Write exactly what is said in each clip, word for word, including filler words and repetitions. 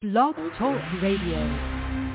Blog Talk Radio.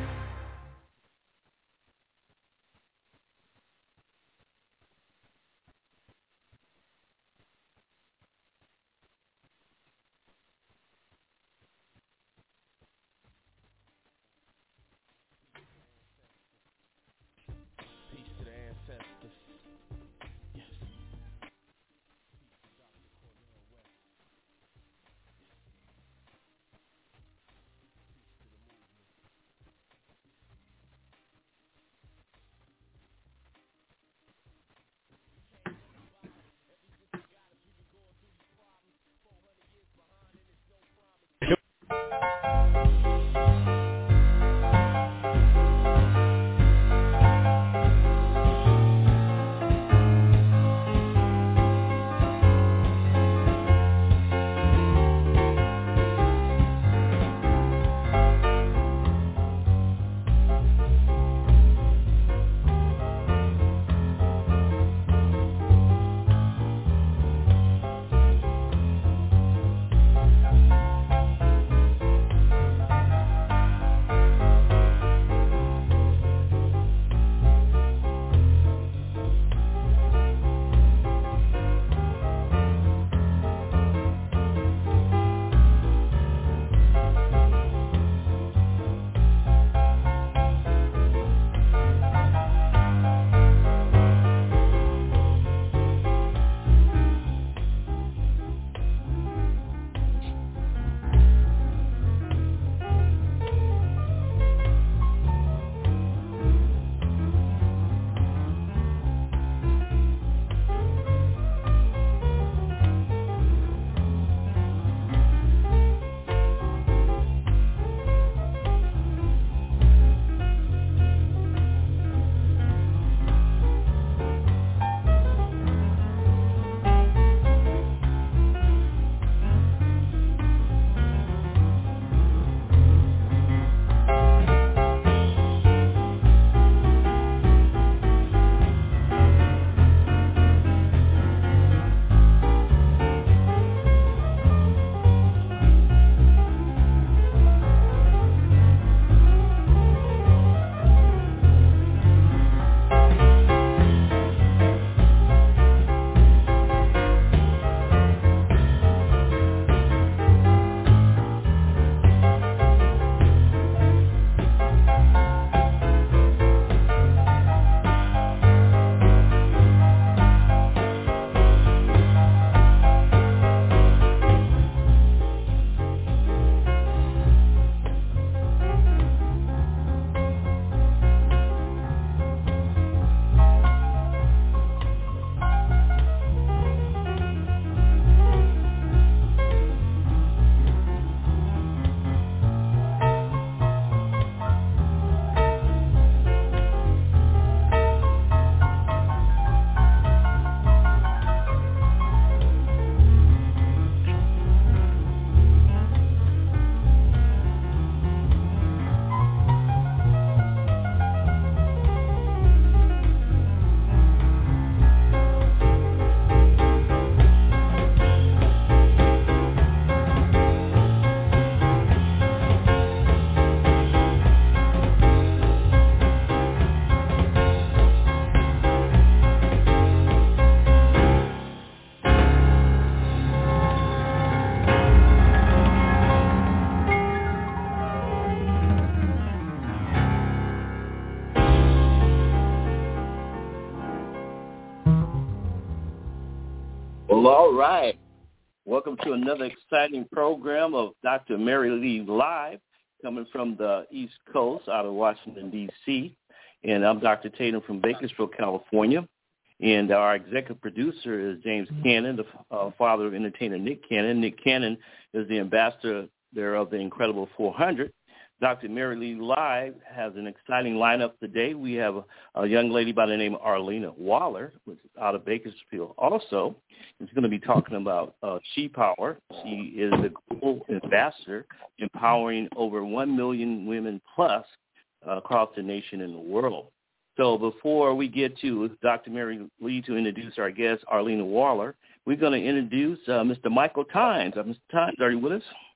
Well, all right. Welcome to another exciting program of Doctor Mary Lee Live, coming from the East Coast out of Washington, D C And I'm Doctor Tatum from Bakersfield, California. And our executive producer is James Cannon, the uh, father of entertainer Nick Cannon. Nick Cannon is the ambassador there of the Incredible four hundred. Doctor Mary Lee Live has an exciting lineup today. We have a, a young lady by the name of Arlena Waller, which is out of Bakersfield. Also, she's going to be talking about uh, She Power. She is the global ambassador, empowering over one million women plus uh, across the nation and the world. So before we get to Doctor Mary Lee to introduce our guest, Arlena Waller, we're going to introduce uh, Mister Michael Tynes. Uh, Mister Tynes, are you with us?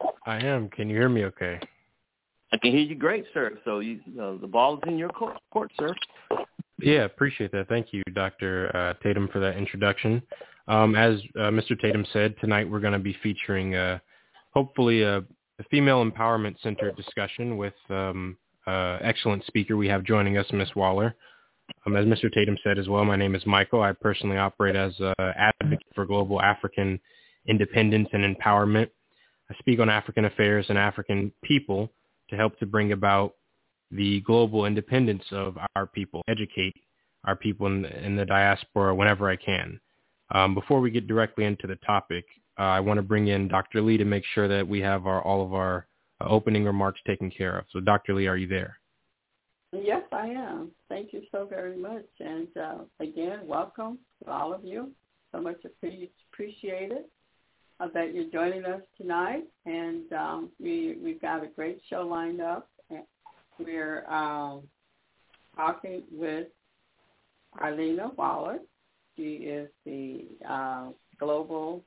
I am. Can you hear me okay? I can hear you great, sir. So you, uh, the ball is in your court, court, sir. Yeah, appreciate that. Thank you, Doctor Uh, Tatum, for that introduction. Um, as uh, Mister Tatum said, tonight we're going to be featuring uh, hopefully a, a female empowerment-centered discussion with um, uh, excellent speaker we have joining us, Miss Waller. Um, as Mister Tatum said as well, my name is Michael. I personally operate as an advocate for global African independence and empowerment. I speak on African affairs and African people to help to bring about the global independence of our people, educate our people in the, in the diaspora whenever I can. Um, before we get directly into the topic, uh, I want to bring in Doctor Lee to make sure that we have our, all of our uh, opening remarks taken care of. So, Doctor Lee, are you there? Yes, I am. Thank you so very much. And uh, again, welcome to all of you. So much appreciated uh, that you're joining us tonight. And um, we, we've got a great show lined up. We're um, talking with Arlena Waller. She is the uh, global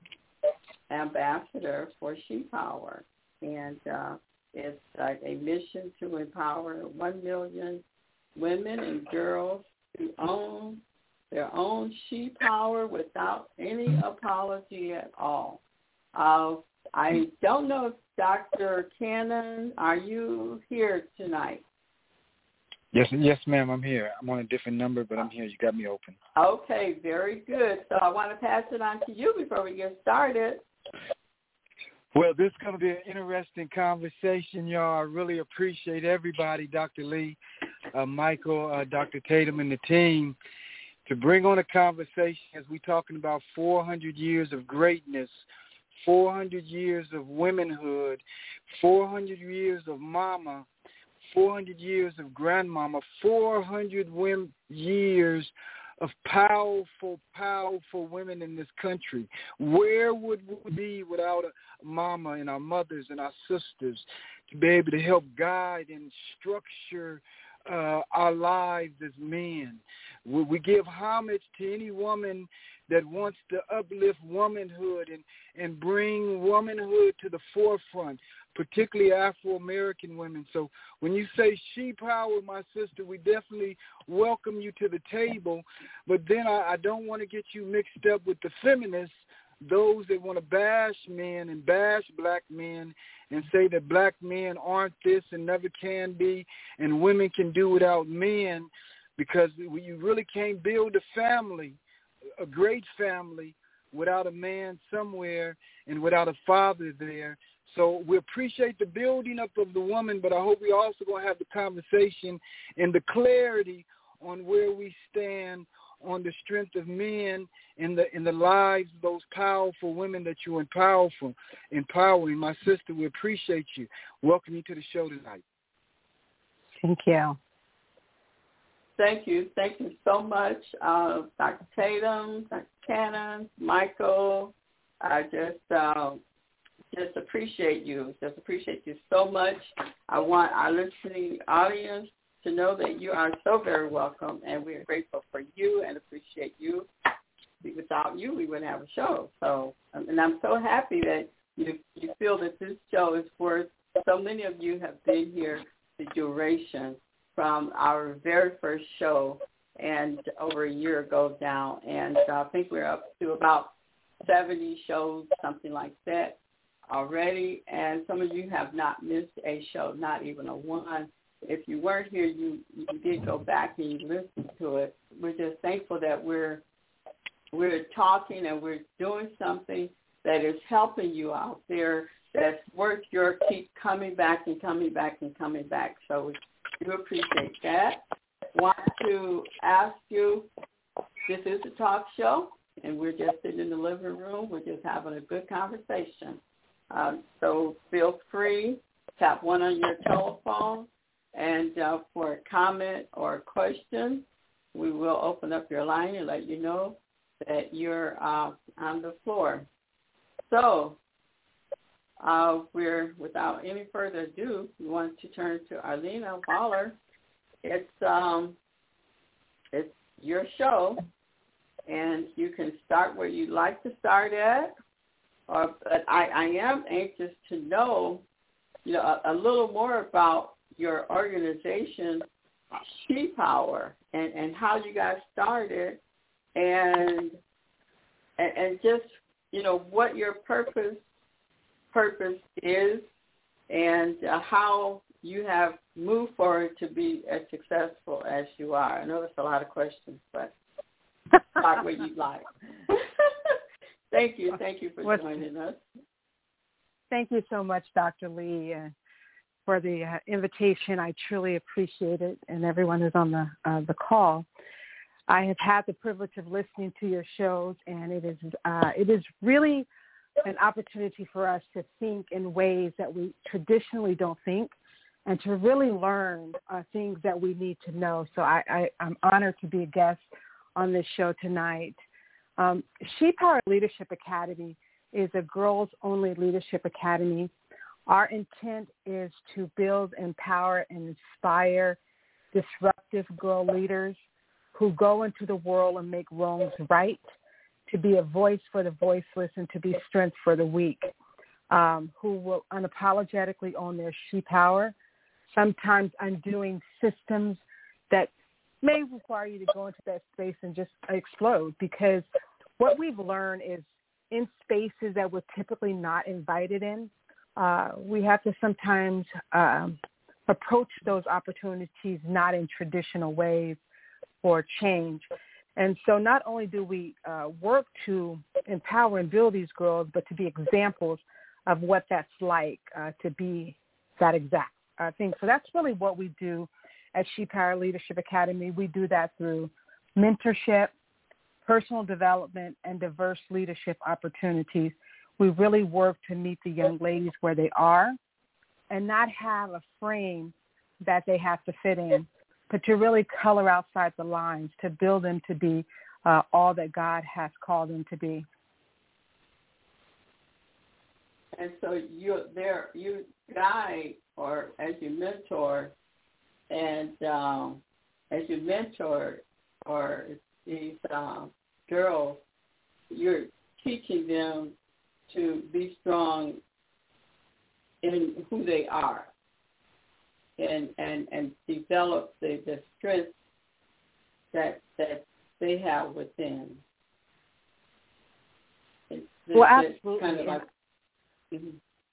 ambassador for She Power. And uh, it's uh, a mission to empower one million women and girls to own their own She Power without any apology at all. Uh, I don't know if Doctor Cannon, are you here tonight? Yes, yes, ma'am, I'm here. I'm on a different number, but I'm here. You got me open. Okay, very good. So I want to pass it on to you before we get started. Well, this is going to be an interesting conversation, y'all. I really appreciate everybody, Doctor Lee, uh, Michael, uh, Doctor Tatum, and the team, to bring on a conversation as we're talking about four hundred years of greatness, four hundred years of womanhood, four hundred years of mama, four hundred years of grandmama, four hundred women, years of powerful, powerful women in this country. Where would we be without a mama and our mothers and our sisters to be able to help guide and structure uh, our lives as men? We, we give homage to any woman that wants to uplift womanhood and, and bring womanhood to the forefront, particularly Afro-American women. So when you say She Power, my sister, we definitely welcome you to the table. But then I, I don't want to get you mixed up with the feminists, those that want to bash men and bash black men and say that black men aren't this and never can be, and women can do without men, because you really can't build a family, a great family, without a man somewhere and without a father there. So we appreciate the building up of the woman, but I hope we also going to have the conversation and the clarity on where we stand on the strength of men in the in the lives of those powerful women that you empower, empowering. My sister, we appreciate you. Welcome you to the show tonight. Thank you. Thank you. Thank you so much, uh, Doctor Tatum, Doctor Cannon, Michael. I just uh, just appreciate you. Just appreciate you so much. I want our listening audience to know that you are so very welcome, and we are grateful for you and appreciate you. Without you, we wouldn't have a show. So, and I'm so happy that you you feel that this show is worth. So many of you have been here the duration from our very first show, and over a year ago now, and uh, I think we're up to about seventy shows, something like that already, and some of you have not missed a show, not even a one. If you weren't here, you, you did go back and you listened to it. We're just thankful that we're we're talking and we're doing something that is helping you out there, that's worth your keep coming back and coming back and coming back. So we do appreciate that. Want to ask you, this is a talk show, and we're just sitting in the living room. We're just having a good conversation. Uh, so feel free, tap one on your telephone, and uh, for a comment or a question, we will open up your line and let you know that you're uh, on the floor. So uh, we're, without any further ado, we want to turn to Arlena Waller. It's um, it's your show, and you can start where you'd like to start at, or but I, I am anxious to know, you know, a, a little more about your organization, She Power, and, and how you got started, and, and and just, you know, what your purpose purpose is, and uh, how you have moved forward to be as successful as you are. I know that's a lot of questions, but start where you'd like. Thank you. Thank you for joining us. Thank you so much, Doctor Lee, uh, for the uh, invitation. I truly appreciate it, and everyone who's on the uh, the call. I have had the privilege of listening to your shows, and it is uh, it is really an opportunity for us to think in ways that we traditionally don't think, and to really learn uh, things that we need to know. So I, I, I'm honored to be a guest on this show tonight. Um, She Power Leadership Academy is a girls-only leadership academy. Our intent is to build, empower, and inspire disruptive girl leaders who go into the world and make wrongs right, to be a voice for the voiceless and to be strength for the weak, um, who will unapologetically own their she power, sometimes undoing systems that may require you to go into that space and just explode, because what we've learned is in spaces that we're typically not invited in, uh, we have to sometimes um, approach those opportunities not in traditional ways or change. And so not only do we uh, work to empower and build these girls, but to be examples of what that's like uh, to be that exact uh, thing. So that's really what we do at She Power Leadership Academy. We do that through mentorship, personal development, and diverse leadership opportunities. We really work to meet the young ladies where they are and not have a frame that they have to fit in, but to really color outside the lines, to build them to be uh, all that God has called them to be. And so you there you guide, or as you mentor, and um, as you mentor, or these um, girls, you're teaching them to be strong in who they are. And, and and develop the, the strength that that they have within. It's, well, absolutely. Kind of like, mm-hmm.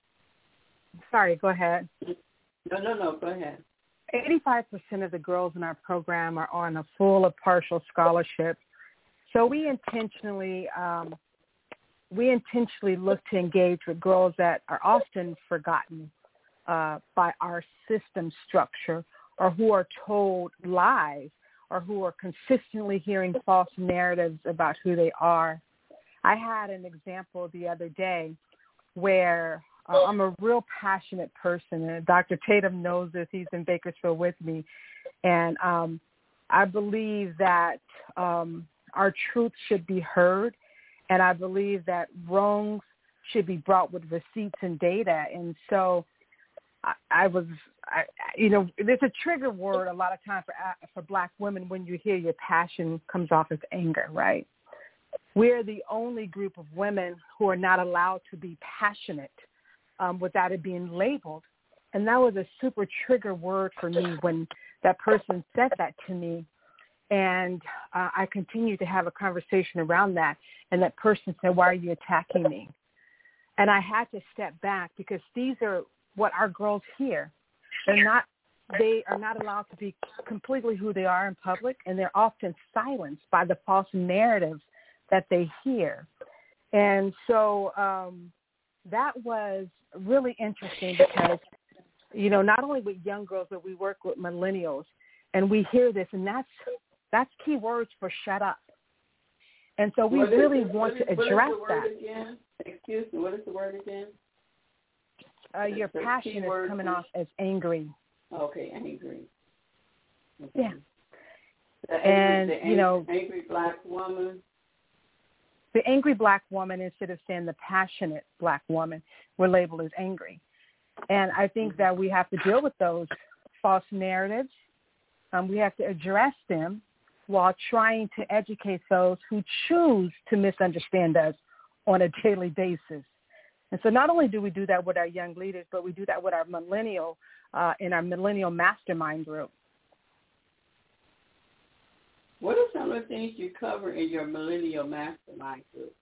Sorry, go ahead. No, no, no, go ahead. eighty-five percent of the girls in our program are on a full or partial scholarship. So we intentionally um, we intentionally look to engage with girls that are often forgotten Uh, by our system structure, or who are told lies, or who are consistently hearing false narratives about who they are. I had an example the other day where uh, I'm a real passionate person, and Doctor Tatum knows this. He's in Bakersfield with me, and um, I believe that um, our truth should be heard, and I believe that wrongs should be brought with receipts and data. And so I, I was, I, you know, there's a trigger word a lot of times for for Black women when you hear your passion comes off as anger, right? We're the only group of women who are not allowed to be passionate um, without it being labeled. And that was a super trigger word for me when that person said that to me. And uh, I continued to have a conversation around that. And that person said, "Why are you attacking me?" And I had to step back, because these are what our girls hear. They're not, they are not allowed to be completely who they are in public, and they're often silenced by the false narratives that they hear. And so um, that was really interesting, because, you know, not only with young girls, but we work with millennials, and we hear this, and that's that's key words for shut up. And so we what really is, want is, to address that. Again? Excuse me, what is the word again? Uh, your the passion is coming off as angry. Okay, angry. Okay. Yeah. The angry, and, the angry, you know, angry Black woman. The angry Black woman, instead of saying the passionate Black woman, we're labeled as angry. And I think that we have to deal with those false narratives. Um, we have to address them while trying to educate those who choose to misunderstand us on a daily basis. And so not only do we do that with our young leaders, but we do that with our millennial, uh, in our millennial mastermind group. What are some of the things you cover in your millennial mastermind group?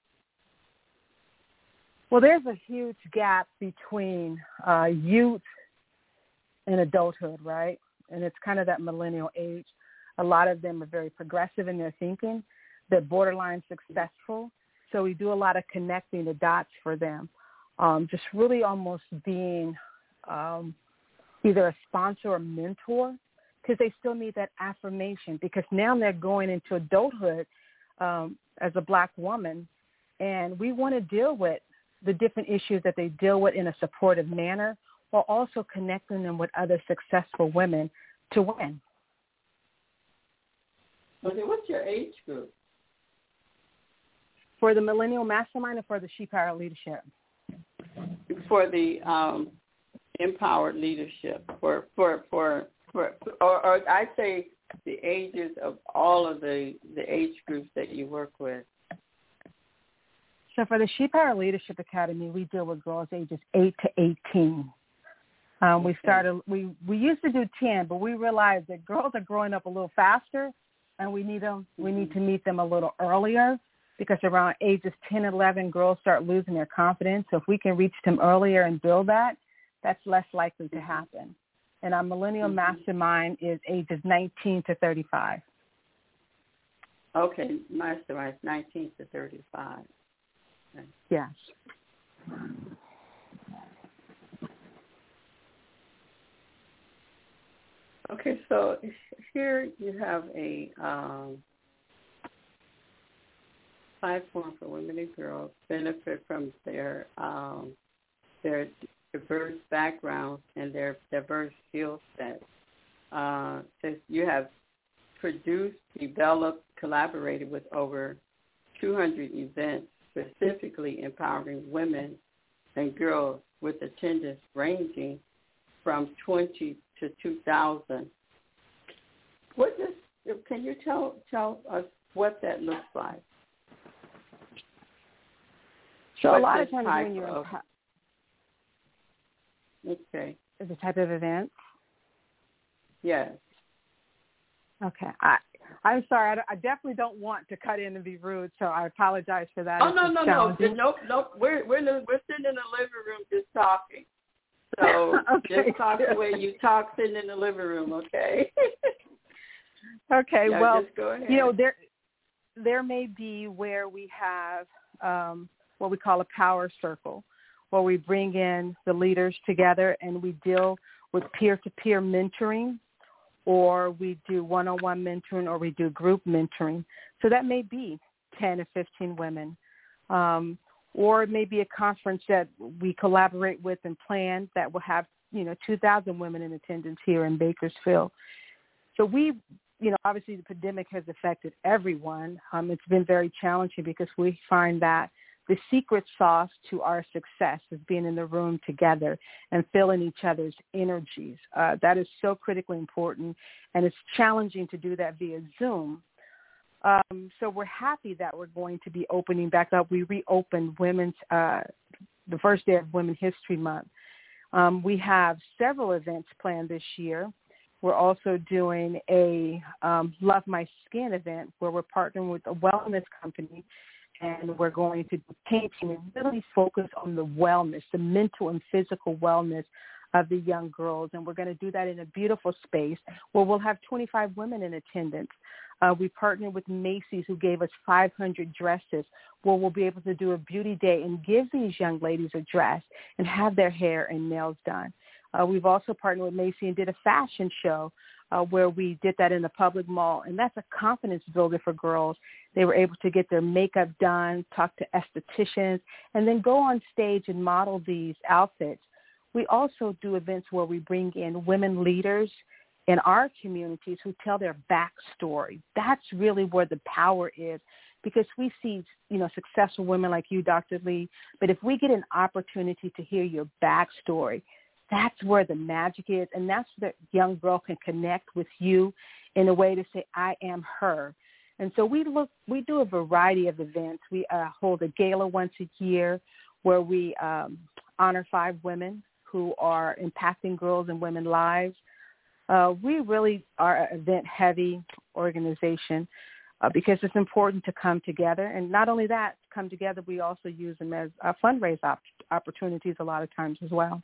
Well, there's a huge gap between uh, youth and adulthood, right? And it's kind of that millennial age. A lot of them are very progressive in their thinking. They're borderline successful. So we do a lot of connecting the dots for them, um, just really almost being um, either a sponsor or mentor, because they still need that affirmation, because now they're going into adulthood um, as a Black woman, and we want to deal with the different issues that they deal with in a supportive manner, while also connecting them with other successful women to win. Okay, what's your age group? For the Millennial Mastermind or for the She Power Leadership? For the um, empowered leadership, for for for, for or, or I say the ages of all of the, the age groups that you work with. So for the She Power Leadership Academy, we deal with girls ages eight to eighteen. Um, we started. We we used to do ten, but we realized that girls are growing up a little faster, and we need them. We need to meet them a little earlier, because around ages ten, eleven, girls start losing their confidence. So if we can reach them earlier and build that, that's less likely to happen. And our Millennial mm-hmm. Mastermind is ages nineteen to thirty-five. Okay, Mastermind is nineteen to thirty-five. Okay. Yes. Okay, so here you have a um, platform for women and girls benefit from their um, their diverse backgrounds and their diverse skill sets. Uh, since you have produced, developed, collaborated with over two hundred events specifically empowering women and girls with attendance ranging from twenty to two thousand. What does, can you tell tell us what that looks like? So what a lot of times when you're of, okay, the type of event. Yes. Okay. I I'm sorry. I, I definitely don't want to cut in and be rude, so I apologize for that. Oh no no no no no. We're we're we're sitting in the living room just talking. So okay. just talk the way you talk sitting in the living room, okay? Okay. Yeah, well, just go ahead. You know, there there may be where we have um, what we call a power circle, where we bring in the leaders together and we deal with peer-to-peer mentoring, or we do one-on-one mentoring, or we do group mentoring. So that may be ten or fifteen women. Um, or it may be a conference that we collaborate with and plan that will have, you know, two thousand women in attendance here in Bakersfield. So we, you know, obviously the pandemic has affected everyone. Um, it's been very challenging because we find that the secret sauce to our success is being in the room together and feeling each other's energies. Uh, that is so critically important, and it's challenging to do that via Zoom. Um, so we're happy that we're going to be opening back up. We reopened women's uh, the first day of Women's History Month. Um, we have several events planned this year. We're also doing a um, Love My Skin event where we're partnering with a wellness company, and we're going to be painting and really focus on the wellness, the mental and physical wellness of the young girls. And we're going to do that in a beautiful space where we'll have twenty-five women in attendance. Uh, we partnered with Macy's, who gave us five hundred dresses, where we'll be able to do a beauty day and give these young ladies a dress and have their hair and nails done. Uh, we've also partnered with Macy's and did a fashion show uh, where we did that in the public mall, and that's a confidence builder for girls. They were able to get their makeup done, talk to estheticians, and then go on stage and model these outfits. We also do events where we bring in women leaders in our communities who tell their backstory. That's really where the power is, because we see, you know, successful women like you, Doctor Lee, but if we get an opportunity to hear your backstory, that's where the magic is, and that's where the young girl can connect with you in a way to say, I am her. And so we look, we do a variety of events. We uh, hold a gala once a year where we um, honor five women who are impacting girls and women's lives. Uh, we really are an event-heavy organization uh, because it's important to come together. And not only that, come together, we also use them as uh, fundraise op- opportunities a lot of times as well.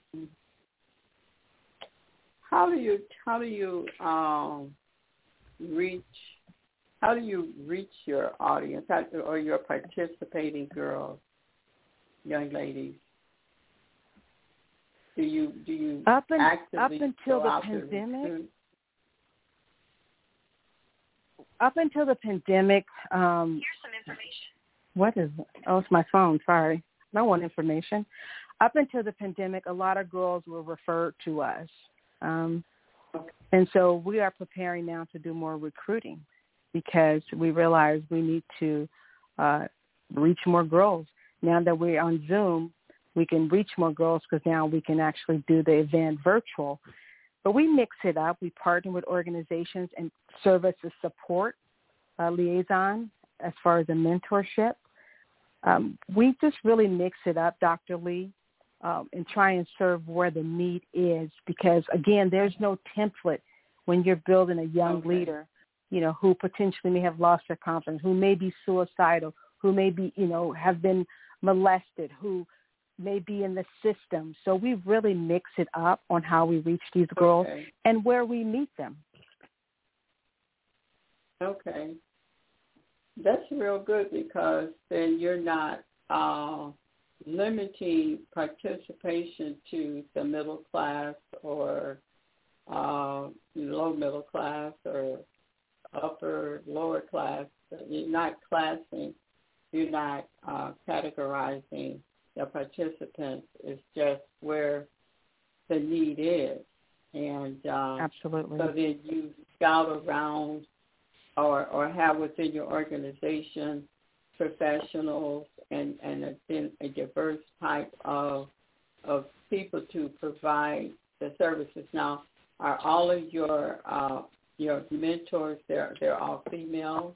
How do you how do you um, reach how do you reach your audience or your participating girls, young ladies? Do you do you up, in, actively up until go the out pandemic? Up until the pandemic, um, here's some information. What is it? Oh, it's my phone. Sorry, I don't want information. Up until the pandemic, a lot of girls were referred to us, um, and so we are preparing now to do more recruiting because we realize we need to uh, reach more girls. Now that we're on Zoom, we can reach more girls because now we can actually do the event virtual. But we mix it up. We partner with organizations and serve as a support uh, liaison as far as a mentorship. Um, we just really mix it up, Doctor Lee, um, and try and serve where the need is because, again, there's no template when you're building a young okay. leader, you know, who potentially may have lost their confidence, who may be suicidal, who may be, you know, have been molested, who may be in the system. So we really mix it up on how we reach these girls okay. and where we meet them. Okay. That's real good because then you're not uh, limiting participation to the middle class or uh, low middle class or upper, lower class. You're not classing. You're not uh, categorizing the participants. It's just where the need is. And um, absolutely. So then you scout around or, or have within your organization professionals and, and a, a diverse type of of people to provide the services. Now, are all of your uh, your mentors, they're, they're all female?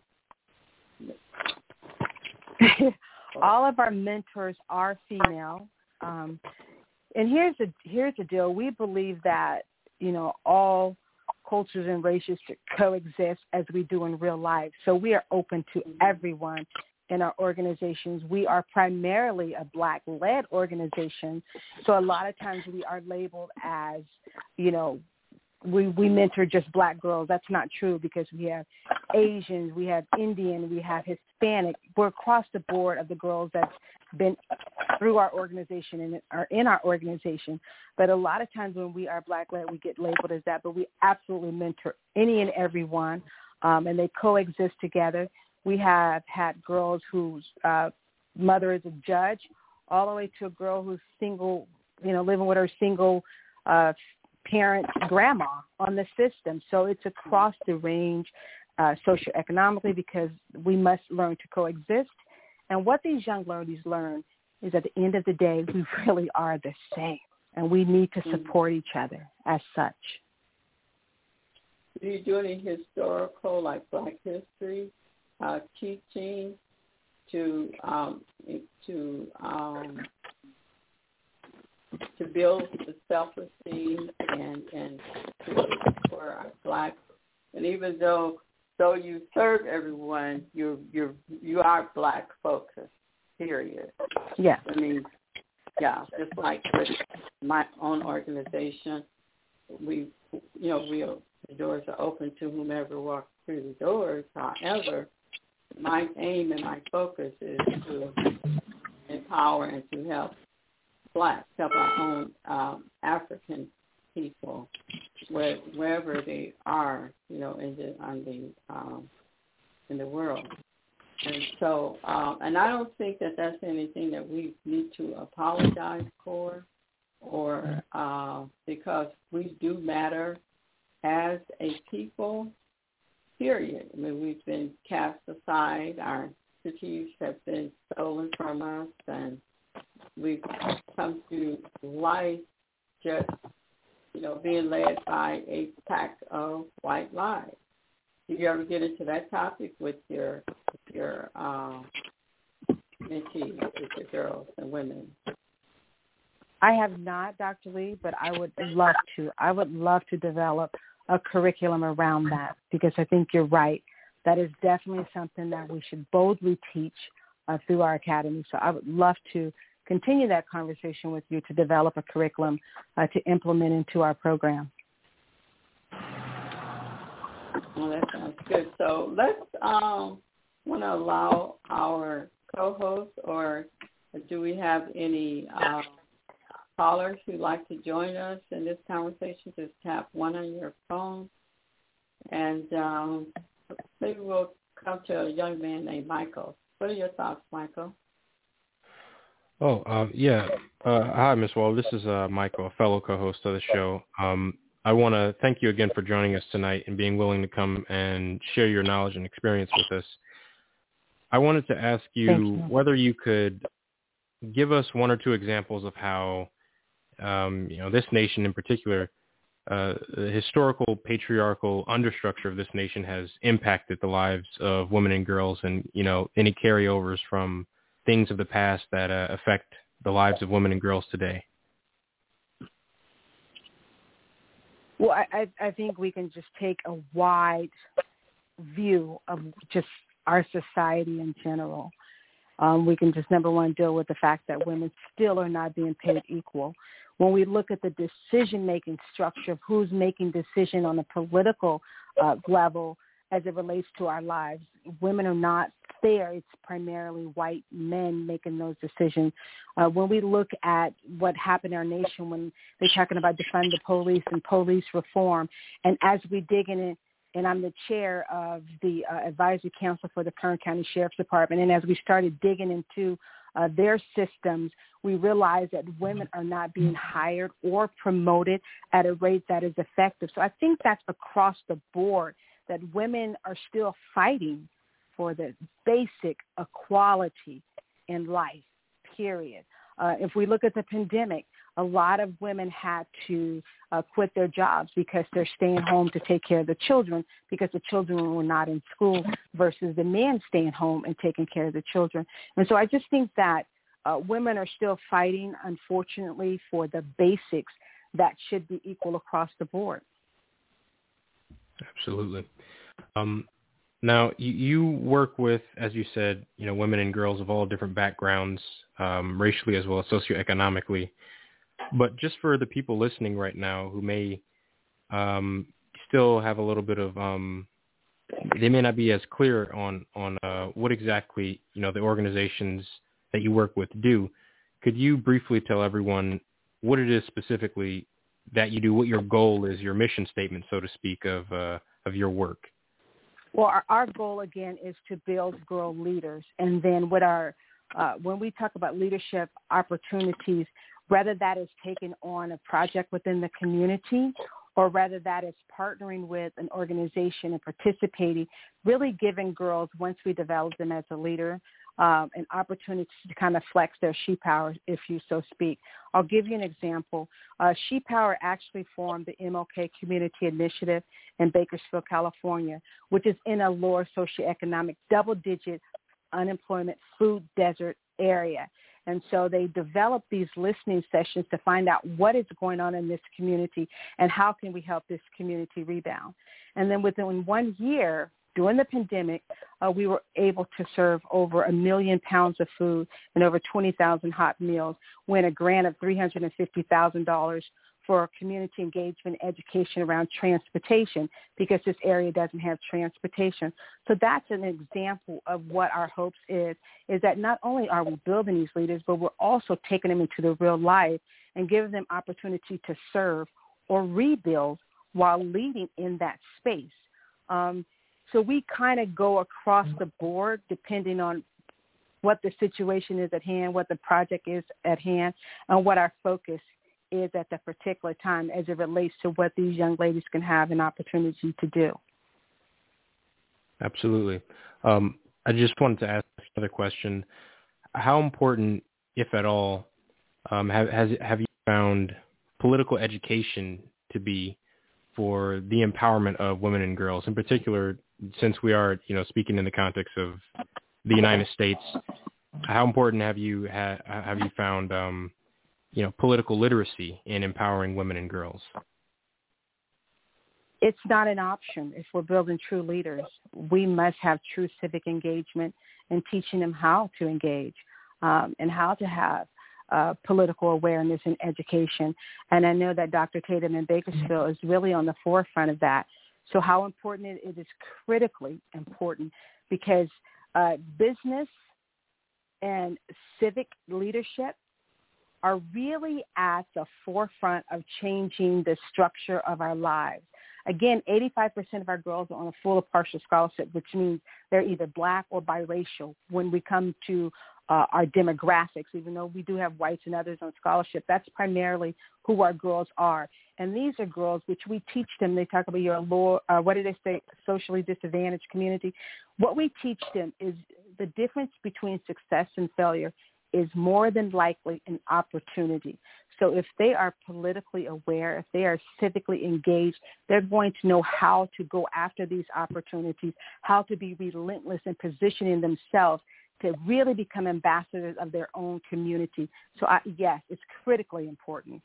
All of our mentors are female. Um, and here's the here's the deal. We believe that, you know, all cultures and races should coexist as we do in real life. So we are open to everyone in our organizations. We are primarily a Black-led organization. So a lot of times we are labeled as, you know, we, we mentor just Black girls. That's not true because we have Asians, we have Indian, we have Hispanic. We're across the board of the girls that's been through our organization and are in our organization. But a lot of times when we are Black-led, we get labeled as that. But we absolutely mentor any and everyone, um, and they coexist together. We have had girls whose uh, mother is a judge all the way to a girl who's single, you know, living with her single uh parent grandma on the system. So it's across the range uh, socioeconomically because we must learn to coexist. And what these young ladies learn is at the end of the day, we really are the same, and we need to support each other as such. Do you do any historical, like Black history, uh, teaching to um, to um, to build the self-esteem and, and for our Black, and even though though you serve everyone, you you you are Black focused. Period. Yeah. I mean, yeah. Just like with my own organization, we you know we the doors are open to whomever walks through the doors. However, my aim and my focus is to empower and to help Blacks, help our own um, African people, where, wherever they are, you know, in the on the um, in the world. And so, um, and I don't think that that's anything that we need to apologize for, or uh, because we do matter as a people. Period. I mean, we've been cast aside. Our cities have been stolen from us, and we've come to life just, you know, being led by a pack of white lies. Did you ever get into that topic with your with your um, mentees with the girls and women? I have not, Doctor Lee, but I would love to. I would love to develop a curriculum around that because I think you're right. That is definitely something that we should boldly teach uh, through our academy. So I would love to continue that conversation with you to develop a curriculum uh, to implement into our program. Well, that sounds good. So let's um, want to allow our co-host, or do we have any uh, callers who'd like to join us in this conversation? Just tap one on your phone, and um, maybe we'll come to a young man named Michael. What are your thoughts, Michael? Oh, uh, yeah. Uh, hi, Miz Wall. This is uh, Michael, a fellow co-host of the show. Um, I want to thank you again for joining us tonight and being willing to come and share your knowledge and experience with us. I wanted to ask you, you. whether you could give us one or two examples of how, um, you know, this nation in particular, uh, the historical patriarchal understructure of this nation has impacted the lives of women and girls, and, you know, any carryovers from things of the past that uh, affect the lives of women and girls today. Well, I, I think we can just take a wide view of just our society in general. Um, we can just, number one, deal with the fact that women still are not being paid equal. When we look at the decision-making structure of who's making decision on a political uh, level as it relates to our lives, women are not there. It's primarily white men making those decisions. Uh, when we look at what happened in our nation when they're talking about defund the police and police reform, and as we dig in it, and I'm the chair of the uh, advisory council for the Kern County Sheriff's Department, and as we started digging into uh, their systems, we realized that women are not being hired or promoted at a rate that is effective. So I think that's across the board, that women are still fighting for the basic equality in life, period. Uh, if we look at the pandemic, a lot of women had to uh, quit their jobs because they're staying home to take care of the children because the children were not in school versus the men staying home and taking care of the children. And so I just think that uh, women are still fighting, unfortunately, for the basics that should be equal across the board. Absolutely. Um, now, you, you work with, as you said, you know, women and girls of all different backgrounds, um, racially as well as socioeconomically. But just for the people listening right now who may um, still have a little bit of, um, they may not be as clear on on uh, what exactly, you know, the organizations that you work with do. Could you briefly tell everyone what it is specifically that you do, what your goal is, your mission statement, so to speak, of uh, of your work? Well, our, our goal, again, is to build girl leaders. And then with our, uh, when we talk about leadership opportunities, whether that is taking on a project within the community or whether that is partnering with an organization and participating, really giving girls, once we develop them as a leader, um, an opportunity to kind of flex their she power, if you so speak. I'll give you an example. Uh, She Power actually formed the M L K Community Initiative in Bakersfield, California, which is in a lower socioeconomic double-digit unemployment food desert area. And so they developed these listening sessions to find out what is going on in this community and how can we help this community rebound. And then within one year, during the pandemic, uh, we were able to serve over a million pounds of food and over twenty thousand hot meals, win a grant of three hundred fifty thousand dollars for community engagement education around transportation because this area doesn't have transportation. So that's an example of what our hopes is, is that not only are we building these leaders, but we're also taking them into the real life and giving them opportunity to serve or rebuild while leading in that space. Um, so we kind of go across the board depending on what the situation is at hand, what the project is at hand, and what our focus is at that particular time as it relates to what these young ladies can have an opportunity to do. Absolutely. Um, I just wanted to ask another question. How important, if at all, um, have, has, have you found political education to be for the empowerment of women and girls, in particular, since we are, you know, speaking in the context of the United States? how important have you ha- have you found, um, you know, political literacy in empowering women and girls? It's not an option. If we're building true leaders, we must have true civic engagement and teaching them how to engage um, and how to have uh, political awareness and education. And I know that Doctor Tatum in Bakersfield is really on the forefront of that. So how important it, it is critically important, because uh, business and civic leadership are really at the forefront of changing the structure of our lives. Again, eighty-five percent of our girls are on a full or partial scholarship, which means they're either black or biracial when we come to uh, our demographics. Even though we do have whites and others on scholarship, that's primarily who our girls are. And these are girls which we teach them. They talk about your lower, uh, what do they say, socially disadvantaged community. What we teach them is the difference between success and failure is more than likely an opportunity. So if they are politically aware, if they are civically engaged, they're going to know how to go after these opportunities, how to be relentless in positioning themselves to really become ambassadors of their own community. So I, yes, it's critically important.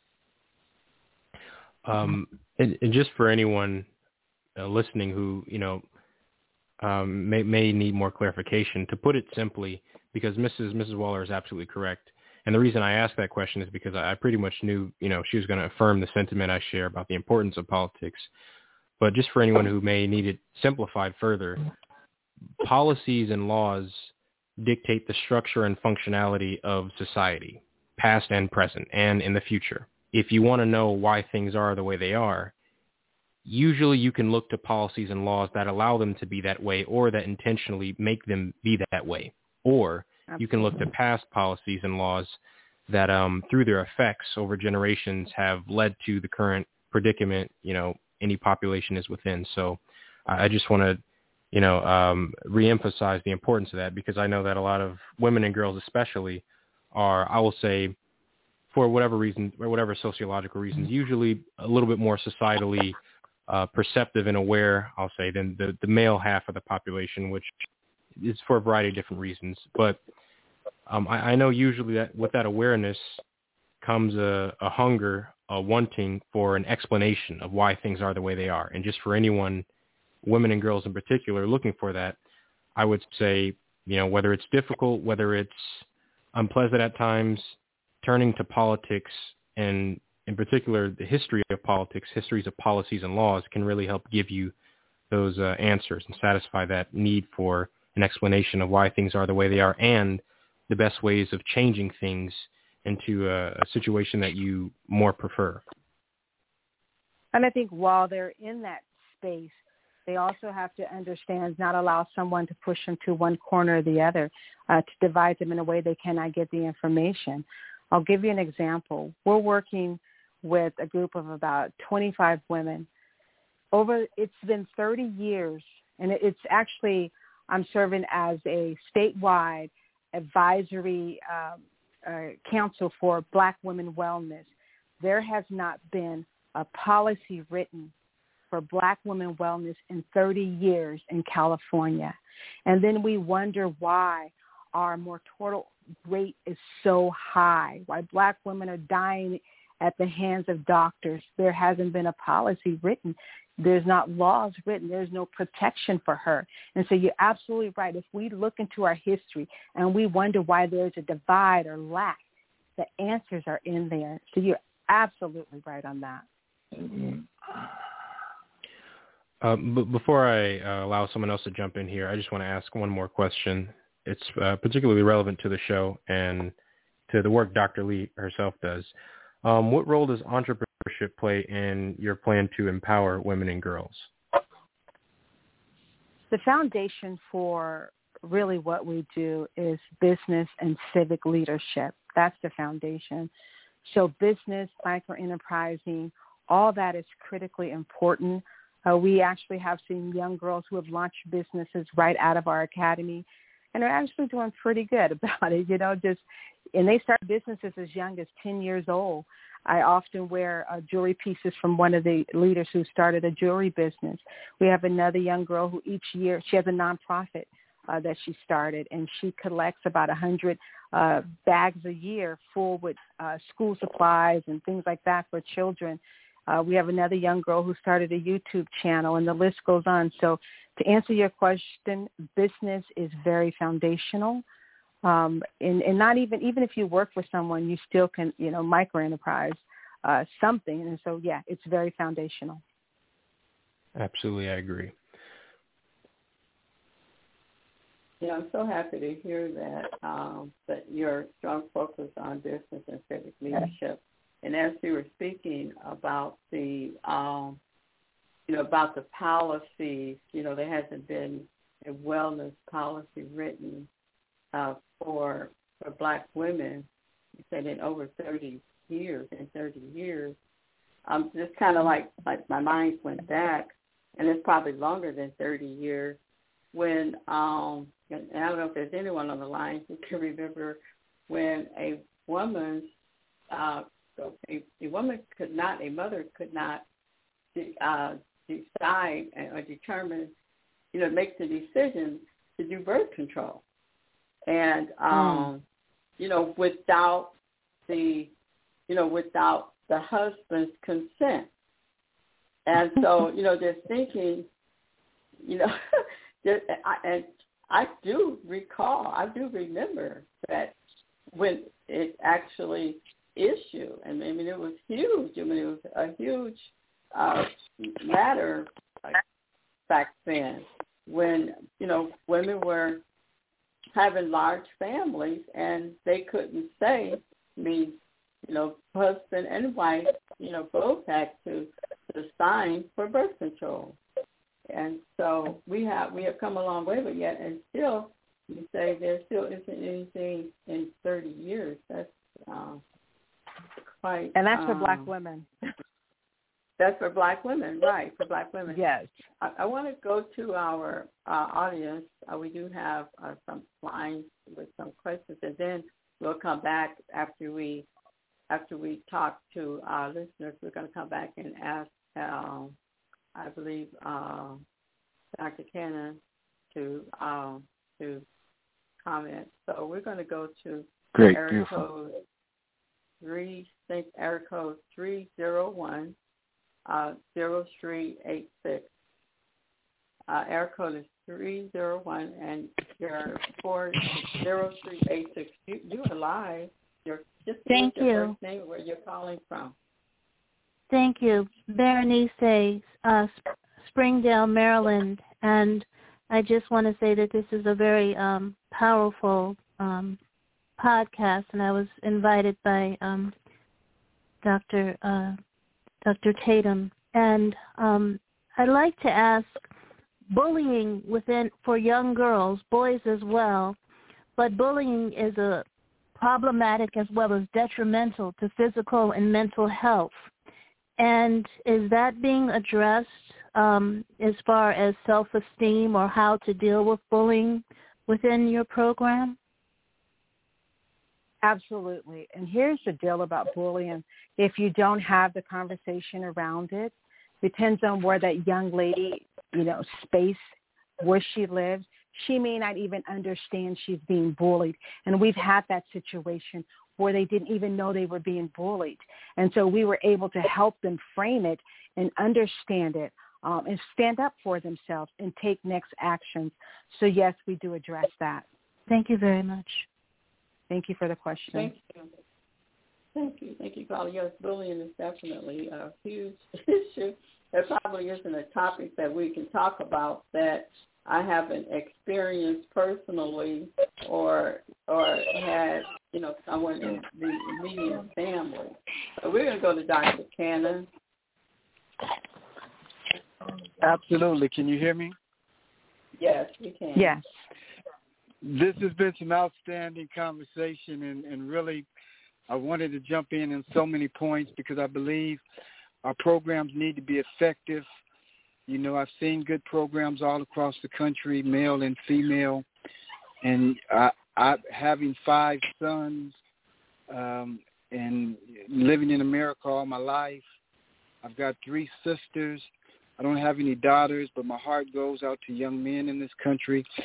Um, and, and just for anyone uh, listening who, you know, um, may, may need more clarification, to put it simply, because Missus Missus Waller is absolutely correct. And the reason I asked that question is because I pretty much knew, you know, she was going to affirm the sentiment I share about the importance of politics. But just for anyone who may need it simplified further, policies and laws dictate the structure and functionality of society, past and present, and in the future. If you want to know why things are the way they are, usually you can look to policies and laws that allow them to be that way or that intentionally make them be that way. Or you can look to past policies and laws that, um, through their effects over generations, have led to the current predicament, you know, any population is within. So I just want to, you know, um, reemphasize the importance of that, because I know that a lot of women and girls especially are, I will say, for whatever reason, or whatever sociological reasons, usually a little bit more societally uh, perceptive and aware, I'll say, than the, the male half of the population, which is for a variety of different reasons. But um, I, I know usually that with that awareness comes a, a hunger, a wanting for an explanation of why things are the way they are. And just for anyone, women and girls in particular, looking for that, I would say, you know, whether it's difficult, whether it's unpleasant at times, turning to politics, and in particular the history of politics, histories of policies and laws, can really help give you those uh, answers and satisfy that need for an explanation of why things are the way they are and the best ways of changing things into a, a situation that you more prefer. And I think while they're in that space, they also have to understand, not allow someone to push them to one corner or the other, uh, to divide them in a way they cannot get the information. I'll give you an example. We're working with a group of about twenty-five women. Over, it's been thirty years, and it's actually, I'm serving as a statewide advisory um, uh, council for Black women wellness. There has not been a policy written for Black women wellness in thirty years in California. And then we wonder why our mortality rate is so high, why Black women are dying at the hands of doctors. There hasn't been a policy written. There's not laws written. There's no protection for her. And so you're absolutely right. If we look into our history and we wonder why there's a divide or lack, the answers are in there. So you're absolutely right on that. Mm-hmm. Uh, b- before I uh, allow someone else to jump in here, I just want to ask one more question. It's uh, particularly relevant to the show and to the work Doctor Lee herself does. Um, what role does entrepreneurship play in your plan to empower women and girls? The foundation for really what we do is business and civic leadership. That's the foundation. So business, microenterprising, all that is critically important. Uh, we actually have seen young girls who have launched businesses right out of our academy, and they're actually doing pretty good about it, you know, just, and they start businesses as young as ten years old. I often wear uh, jewelry pieces from one of the leaders who started a jewelry business. We have another young girl who each year, she has a nonprofit uh, that she started, and she collects about one hundred uh, bags a year full with uh, school supplies and things like that for children. Uh, we have another young girl who started a YouTube channel, and the list goes on. So to answer your question, business is very foundational. Um, and, and not even, even if you work for someone, you still can, you know, micro-enterprise uh, something. And so, yeah, it's very foundational. Absolutely, I agree. Yeah, I'm so happy to hear that, um, that your strong focus on business and civic leadership. And as you were speaking about the, um, you know, about the policies, you know, there hasn't been a wellness policy written uh, for for Black women. You said in over thirty years, in thirty years, um, just kind of like like my mind went back, and it's probably longer than thirty years. When um, and I don't know if there's anyone on the line who can remember when a woman, uh, so a, a woman could not, a mother could not uh, decide or determine, you know, make the decision to do birth control, and um, mm. you know, without the, you know, without the husband's consent, and so you know, just thinking, you know. Just, I, and I do recall, I do remember that when it actually issued, and I mean, it was huge. I mean, it was a huge uh, matter back then when, you know, women were having large families and they couldn't say, I mean, you know, husband and wife, you know, both had to, to sign for birth control. And so we have we have come a long way, but yet and still, you say there still isn't anything in thirty years. That's um, quite. And that's um, for Black women. That's for Black women, right? For Black women. Yes. I, I want to go to our uh, audience. Uh, we do have uh, some lines with some questions, and then we'll come back after we after we talk to our listeners. We're going to come back and ask. Um, I believe uh, Doctor Cannon to um, to comment. So we're going to go to Great, area beautiful. code three, think area code three zero one uh, zero three eight six. Uh, area code is three zero one, and your four zero three eight six. You you are live. Your just Thank your you. First name, where you're calling from. Thank you. Berenice, uh, Springdale, Maryland. And I just want to say that this is a very um, powerful um, podcast, and I was invited by um, Doctor Uh, Doctor Tatum. And um, I'd like to ask, bullying within for young girls, boys as well, but bullying is a problematic as well as detrimental to physical and mental health. And is that being addressed um, as far as self-esteem or how to deal with bullying within your program? Absolutely. And here's the deal about bullying. If you don't have the conversation around it, depends on where that young lady, you know, space, where she lives. She may not even understand she's being bullied. And we've had that situation where they didn't even know they were being bullied. And so we were able to help them frame it and understand it um, and stand up for themselves and take next actions. So, yes, we do address that. Thank you very much. Thank you for the question. Thank you. Thank you. Thank you, Carla. Yes, bullying is definitely a huge issue. There probably isn't a topic that we can talk about that I haven't experienced personally or or had, you know, someone in the immediate family. So we're going to go to Doctor Cannon. Absolutely. Can you hear me? Yes, we can. Yes. This has been some outstanding conversation, and, and really I wanted to jump in on so many points because I believe our programs need to be effective. You know, I've seen good programs all across the country, male and female, and I, I having five sons um, and living in America all my life. I've got three sisters. I don't have any daughters, but my heart goes out to young men in this country.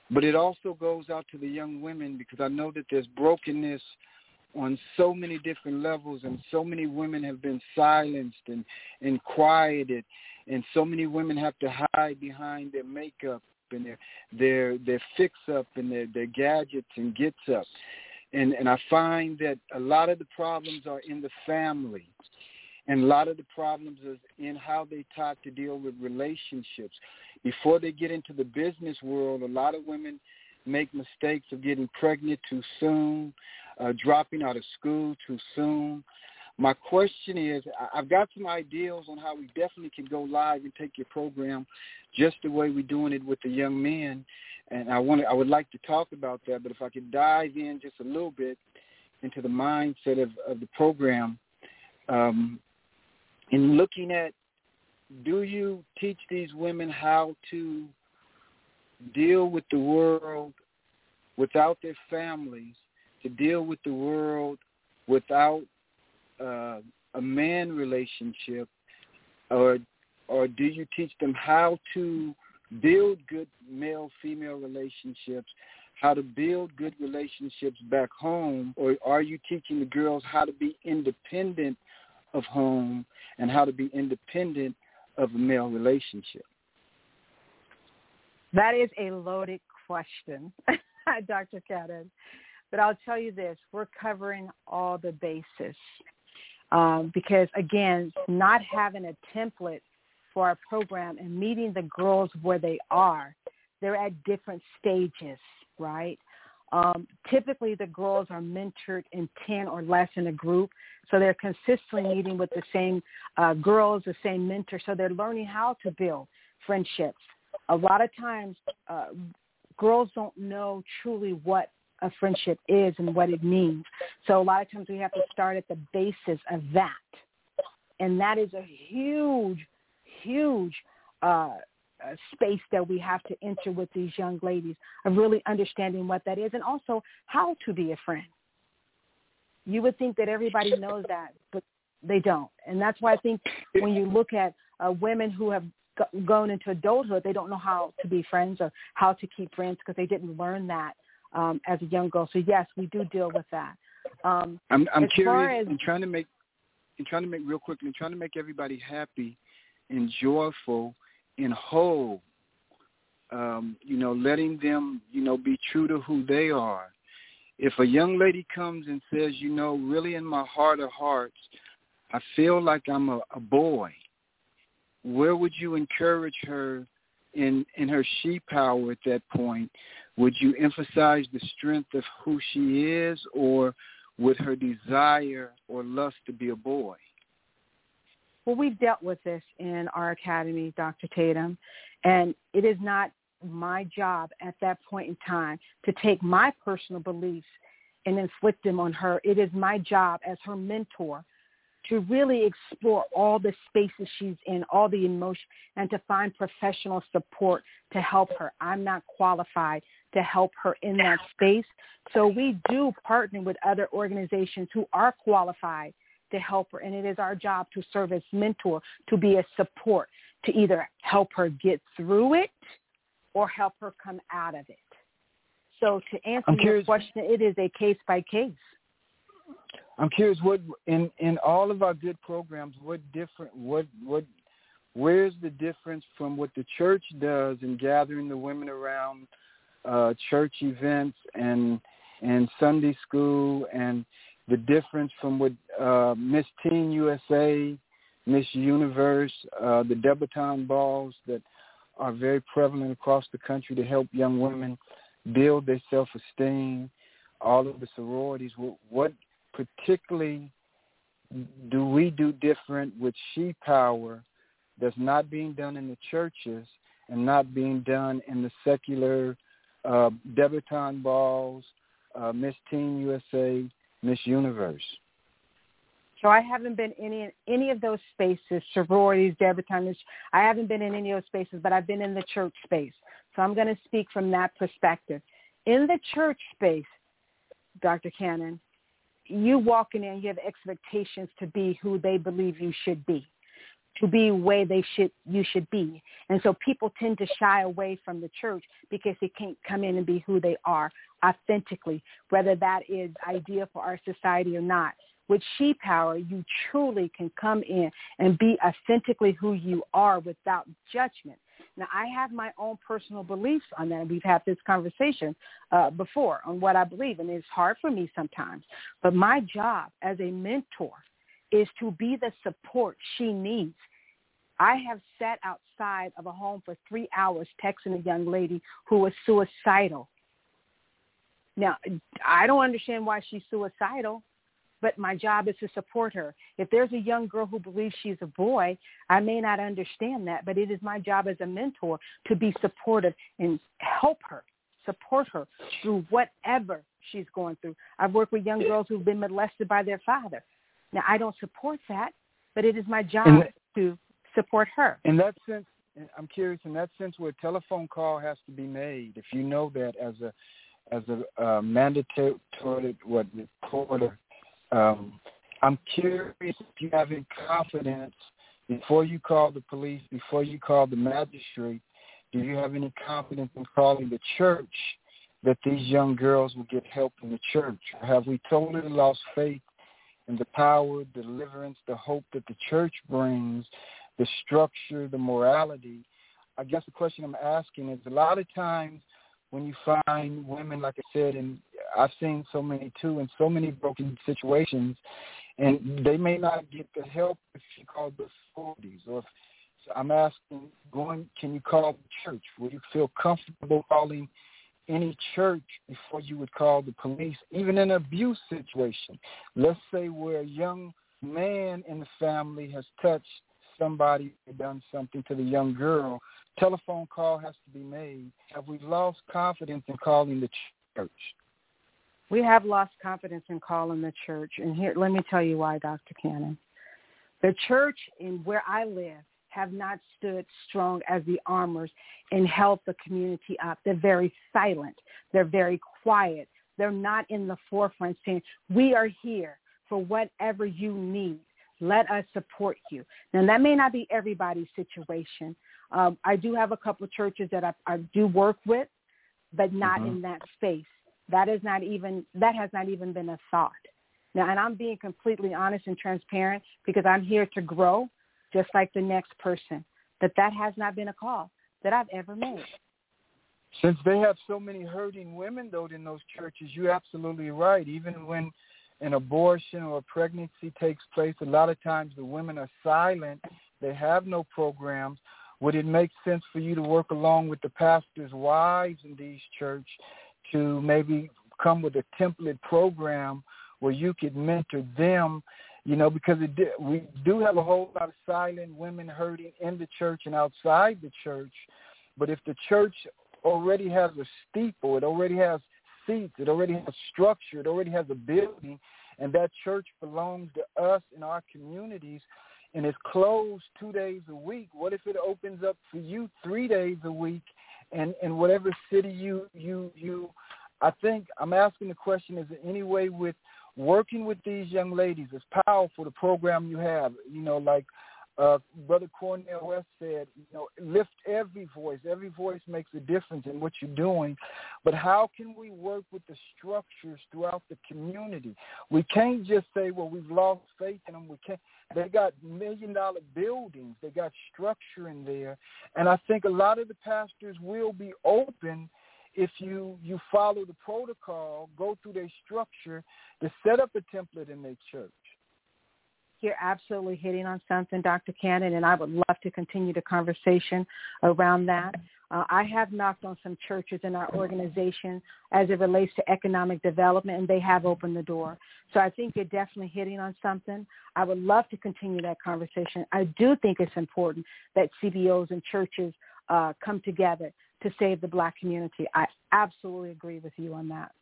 But it also goes out to the young women, because I know that there's brokenness on so many different levels, and so many women have been silenced and, and quieted, and so many women have to hide behind their makeup and their their, their fix-up and their, their gadgets and gets-up. And, and I find that a lot of the problems are in the family, and a lot of the problems is in how they taught to deal with relationships. Before they get into the business world, a lot of women make mistakes of getting pregnant too soon, uh, dropping out of school too soon. My question is, I've got some ideas on how we definitely can go live and take your program just the way we're doing it with the young men, and I want to, I would like to talk about that. But if I could dive in just a little bit into the mindset of, of the program, um, in looking at, do you teach these women how to deal with the world without their families, to deal with the world without uh, a man relationship, or or do you teach them how to build good male-female relationships, how to build good relationships back home, or are you teaching the girls how to be independent of home and how to be independent of a male relationship? That is a loaded question, Doctor Cannon. But I'll tell you this, we're covering all the bases. Um, because, again, not having a template for our program and meeting the girls where they are, they're at different stages, right? Um, typically, the girls are mentored in ten or less in a group, so they're consistently meeting with the same uh, girls, the same mentor, so they're learning how to build friendships. A lot of times, uh, girls don't know truly what a friendship is and what it means. So a lot of times we have to start at the basis of that. And that is a huge, huge uh, uh, space that we have to enter with these young ladies, of really understanding what that is and also how to be a friend. You would think that everybody knows that, but they don't. And that's why I think when you look at uh, women who have g- gone into adulthood, they don't know how to be friends or how to keep friends because they didn't learn that Um, as a young girl. So yes, we do deal with that. Um, I'm, I'm as curious. far as, I'm trying to make, I'm trying to make real quickly. I'm trying to make everybody happy and joyful and whole. Um, you know, letting them, you know, be true to who they are. If a young lady comes and says, you know, really in my heart of hearts, I feel like I'm a, a boy, where would you encourage her in in her she power at that point? Would you emphasize the strength of who she is, or with her desire or lust to be a boy? Well, we've dealt with this in our academy, Doctor Tatum, and it is not my job at that point in time to take my personal beliefs and inflict them on her. It is my job as her mentor to really explore all the spaces she's in, all the emotion, and to find professional support to help her. I'm not qualified to help her in that space. So we do partner with other organizations who are qualified to help her, and it is our job to serve as mentor, to be a support, to either help her get through it or help her come out of it. So to answer your question, it is a case by case. I'm curious, what in, in all of our good programs, what different, what what, where's the difference from what the church does in gathering the women around uh, church events and and Sunday school, and the difference from what uh, Miss Teen U S A, Miss Universe, uh, the debutante balls that are very prevalent across the country to help young women build their self-esteem, all of the sororities, what, what particularly do we do different with she power that's not being done in the churches and not being done in the secular uh, debutante balls, uh, Miss Teen U S A, Miss Universe? So I haven't been in any, any of those spaces, sororities, debutantes. I haven't been in any of those spaces, but I've been in the church space. So I'm going to speak from that perspective. In the church space, Doctor Cannon, you walking in, you have expectations to be who they believe you should be. to be where they should you should be. And so people tend to shy away from the church because they can't come in and be who they are authentically, whether that is ideal for our society or not. With She Power, you truly can come in and be authentically who you are without judgment. Now, I have my own personal beliefs on that. We've had this conversation uh, before on what I believe, and it's hard for me sometimes. But my job as a mentor is to be the support she needs. I have sat outside of a home for three hours texting a young lady who was suicidal. Now, I don't understand why she's suicidal, but my job is to support her. If there's a young girl who believes she's a boy, I may not understand that, but it is my job as a mentor to be supportive and help her, support her through whatever she's going through. I've worked with young girls who've been molested by their father. Now, I don't support that, but it is my job that, to support her. In that sense, I'm curious, in that sense where a telephone call has to be made, if you know that as a as a uh, mandatory what reporter, Um, I'm curious if you have any confidence before you call the police, before you call the magistrate, do you have any confidence in calling the church that these young girls will get help in the church? Or have we totally lost faith in the power, deliverance, the hope that the church brings, the structure, the morality? I guess the question I'm asking is a lot of times when you find women, like I said, and I've seen so many too, in so many broken situations, and they may not get the help if you call the authorities. Or if, so I'm asking, going, can you call the church? Would you feel comfortable calling any church before you would call the police, even in an abuse situation? Let's say where a young man in the family has touched somebody or done something to the young girl, telephone call has to be made. Have we lost confidence in calling the church? We have lost confidence in calling the church. And here, let me tell you why, Doctor Cannon. The church in where I live have not stood strong as the armors and held the community up. They're very silent. They're very quiet. They're not in the forefront saying, we are here for whatever you need. Let us support you. Now, that may not be everybody's situation. Um, I do have a couple of churches that I, I do work with, but not mm-hmm. in that space. That is not even, that has not even been a thought. Now, and I'm being completely honest and transparent because I'm here to grow just like the next person. But that has not been a call that I've ever made. Since they have so many hurting women, though, in those churches, you're absolutely right. Even when an abortion or a pregnancy takes place, a lot of times the women are silent. They have no programs. Would it make sense for you to work along with the pastors' wives in these churches to maybe come with a template program where you could mentor them, you know, because it, we do have a whole lot of silent women hurting in the church and outside the church. But if the church already has a steeple, it already has seats, it already has structure, it already has a building, and that church belongs to us in our communities, and it's closed two days a week, what if it opens up for you three days a week and in whatever city you, you, you, I think I'm asking the question, is there any way with working with these young ladies, it's powerful, the program you have, you know, like uh, Brother Cornel West said, you know, lift every voice. Every voice makes a difference in what you're doing. But how can we work with the structures throughout the community? We can't just say, well, we've lost faith in them. We can't. They got million-dollar buildings. They got structure in there. And I think a lot of the pastors will be open if you, you follow the protocol, go through their structure to set up a template in their church. You're absolutely hitting on something, Doctor Cannon, and I would love to continue the conversation around that. Uh, I have knocked on some churches in our organization as it relates to economic development, and they have opened the door. So I think you're definitely hitting on something. I would love to continue that conversation. I do think it's important that C B Os and churches uh, come together to save the Black community. I absolutely agree with you on that.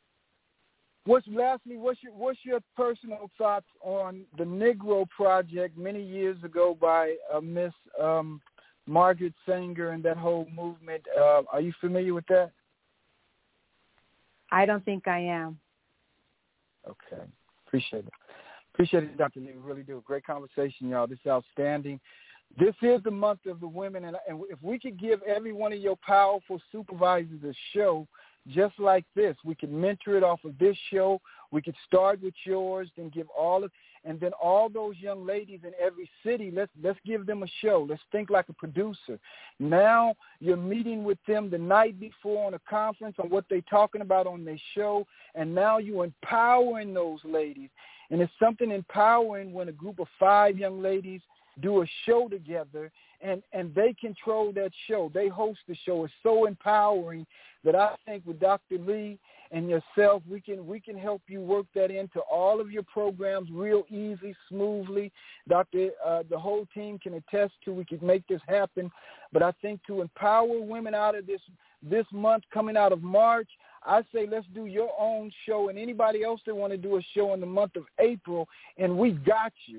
What's lastly, what's your what's your personal thoughts on the Negro Project many years ago by uh, Miss um, Margaret Sanger and that whole movement? Uh, are you familiar with that? I don't think I am. Okay, appreciate it. Appreciate it, Doctor Lee. We really do. Great conversation, y'all. This is outstanding. This is the month of the women, and, and if we could give every one of your powerful supervisors a show just like this, we could mentor it off of this show. We could start with yours, then give all of, and then all those young ladies in every city, let's let's give them a show. Let's think like a producer. Now you're meeting with them the night before on a conference on what they're talking about on their show, and now you're empowering those ladies. And it's something empowering when a group of five young ladies do a show together, and, and they control that show. They host the show. It's so empowering that I think with Doctor Lee and yourself, we can we can help you work that into all of your programs real easy, smoothly. Doctor, uh, the whole team can attest to we could make this happen. But I think to empower women out of this this month, coming out of March, I say let's do your own show and anybody else that want to do a show in the month of April, and we got you.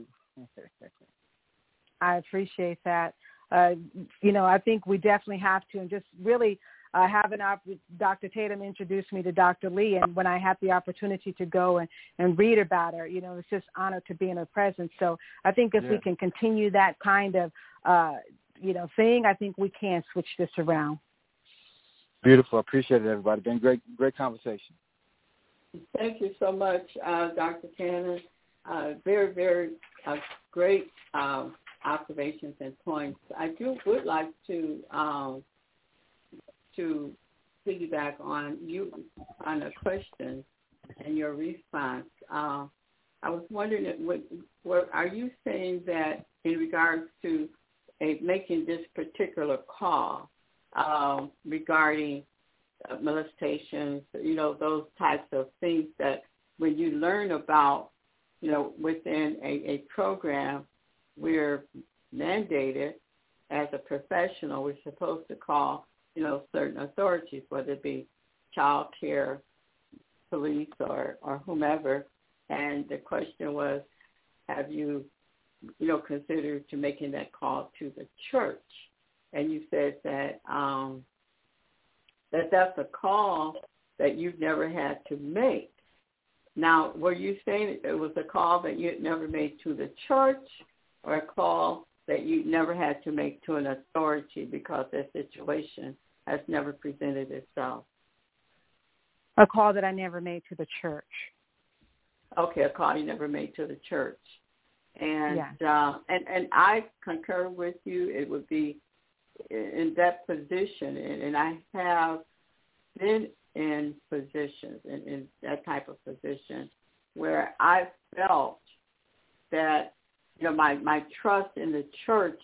I appreciate that. Uh, you know, I think we definitely have to, and just really uh, have an op- Doctor Tatum introduced me to Doctor Lee, and when I had the opportunity to go and, and read about her, you know, it's just honored to be in her presence. So I think if yeah. we can continue that kind of, uh, you know, thing, I think we can switch this around. Beautiful. I appreciate it, everybody. Been great, great conversation. Thank you so much, uh, Doctor Cannon. Uh, very, very uh, great um, observations and points. I do would like to um, to piggyback on you on a question and your response. Uh, I was wondering, what, what are you saying that in regards to a, making this particular call um, regarding uh, molestations, you know, those types of things that when you learn about, you know, within a, a program, we're mandated as a professional, we're supposed to call, you know, certain authorities, whether it be child care, police, or, or whomever. And the question was, have you, you know, considered to making that call to the church? And you said that um, that that's a call that you've never had to make. Now, were you saying it was a call that you had never made to the church, or a call that you never had to make to an authority because their situation has never presented itself? A call that I never made to the church. Okay, a call you never made to the church. And yeah. uh, and, and I concur with you. It would be in that position, and, and I have been in positions, in, in that type of position, where I felt that, you know, my, my trust in the church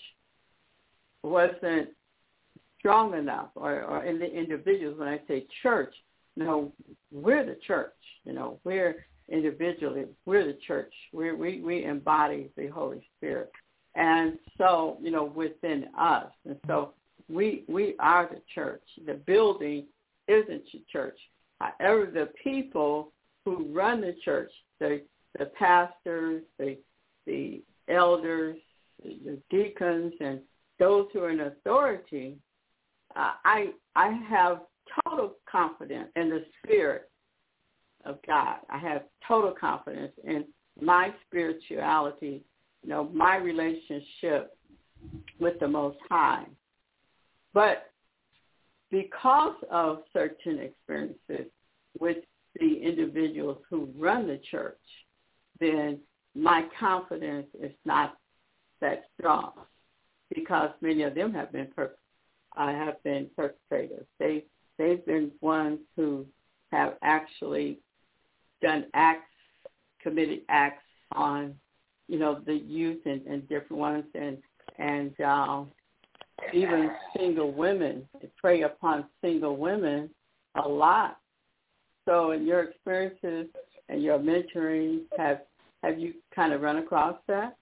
wasn't strong enough, or, or in the individuals. When I say church, you know, we're the church. You know, we're individually, we're the church. We're, we we embody the Holy Spirit, and so, you know, within us, and so we we are the church. The building isn't the church. However, the people who run the church, the the pastors, the the elders, the deacons, and those who are in authority, uh, I I have total confidence in the Spirit of God. I have total confidence in my spirituality, you know, my relationship with the Most High. But because of certain experiences with the individuals who run the church, then my confidence is not that strong, because many of them have been per- uh, have been perpetrators. They they've been ones who have actually done acts, committed acts on, you know, the youth and, and different ones, and and uh, even single women. They prey upon single women a lot. So, in your experiences and your mentoring, have have you kind of run across that?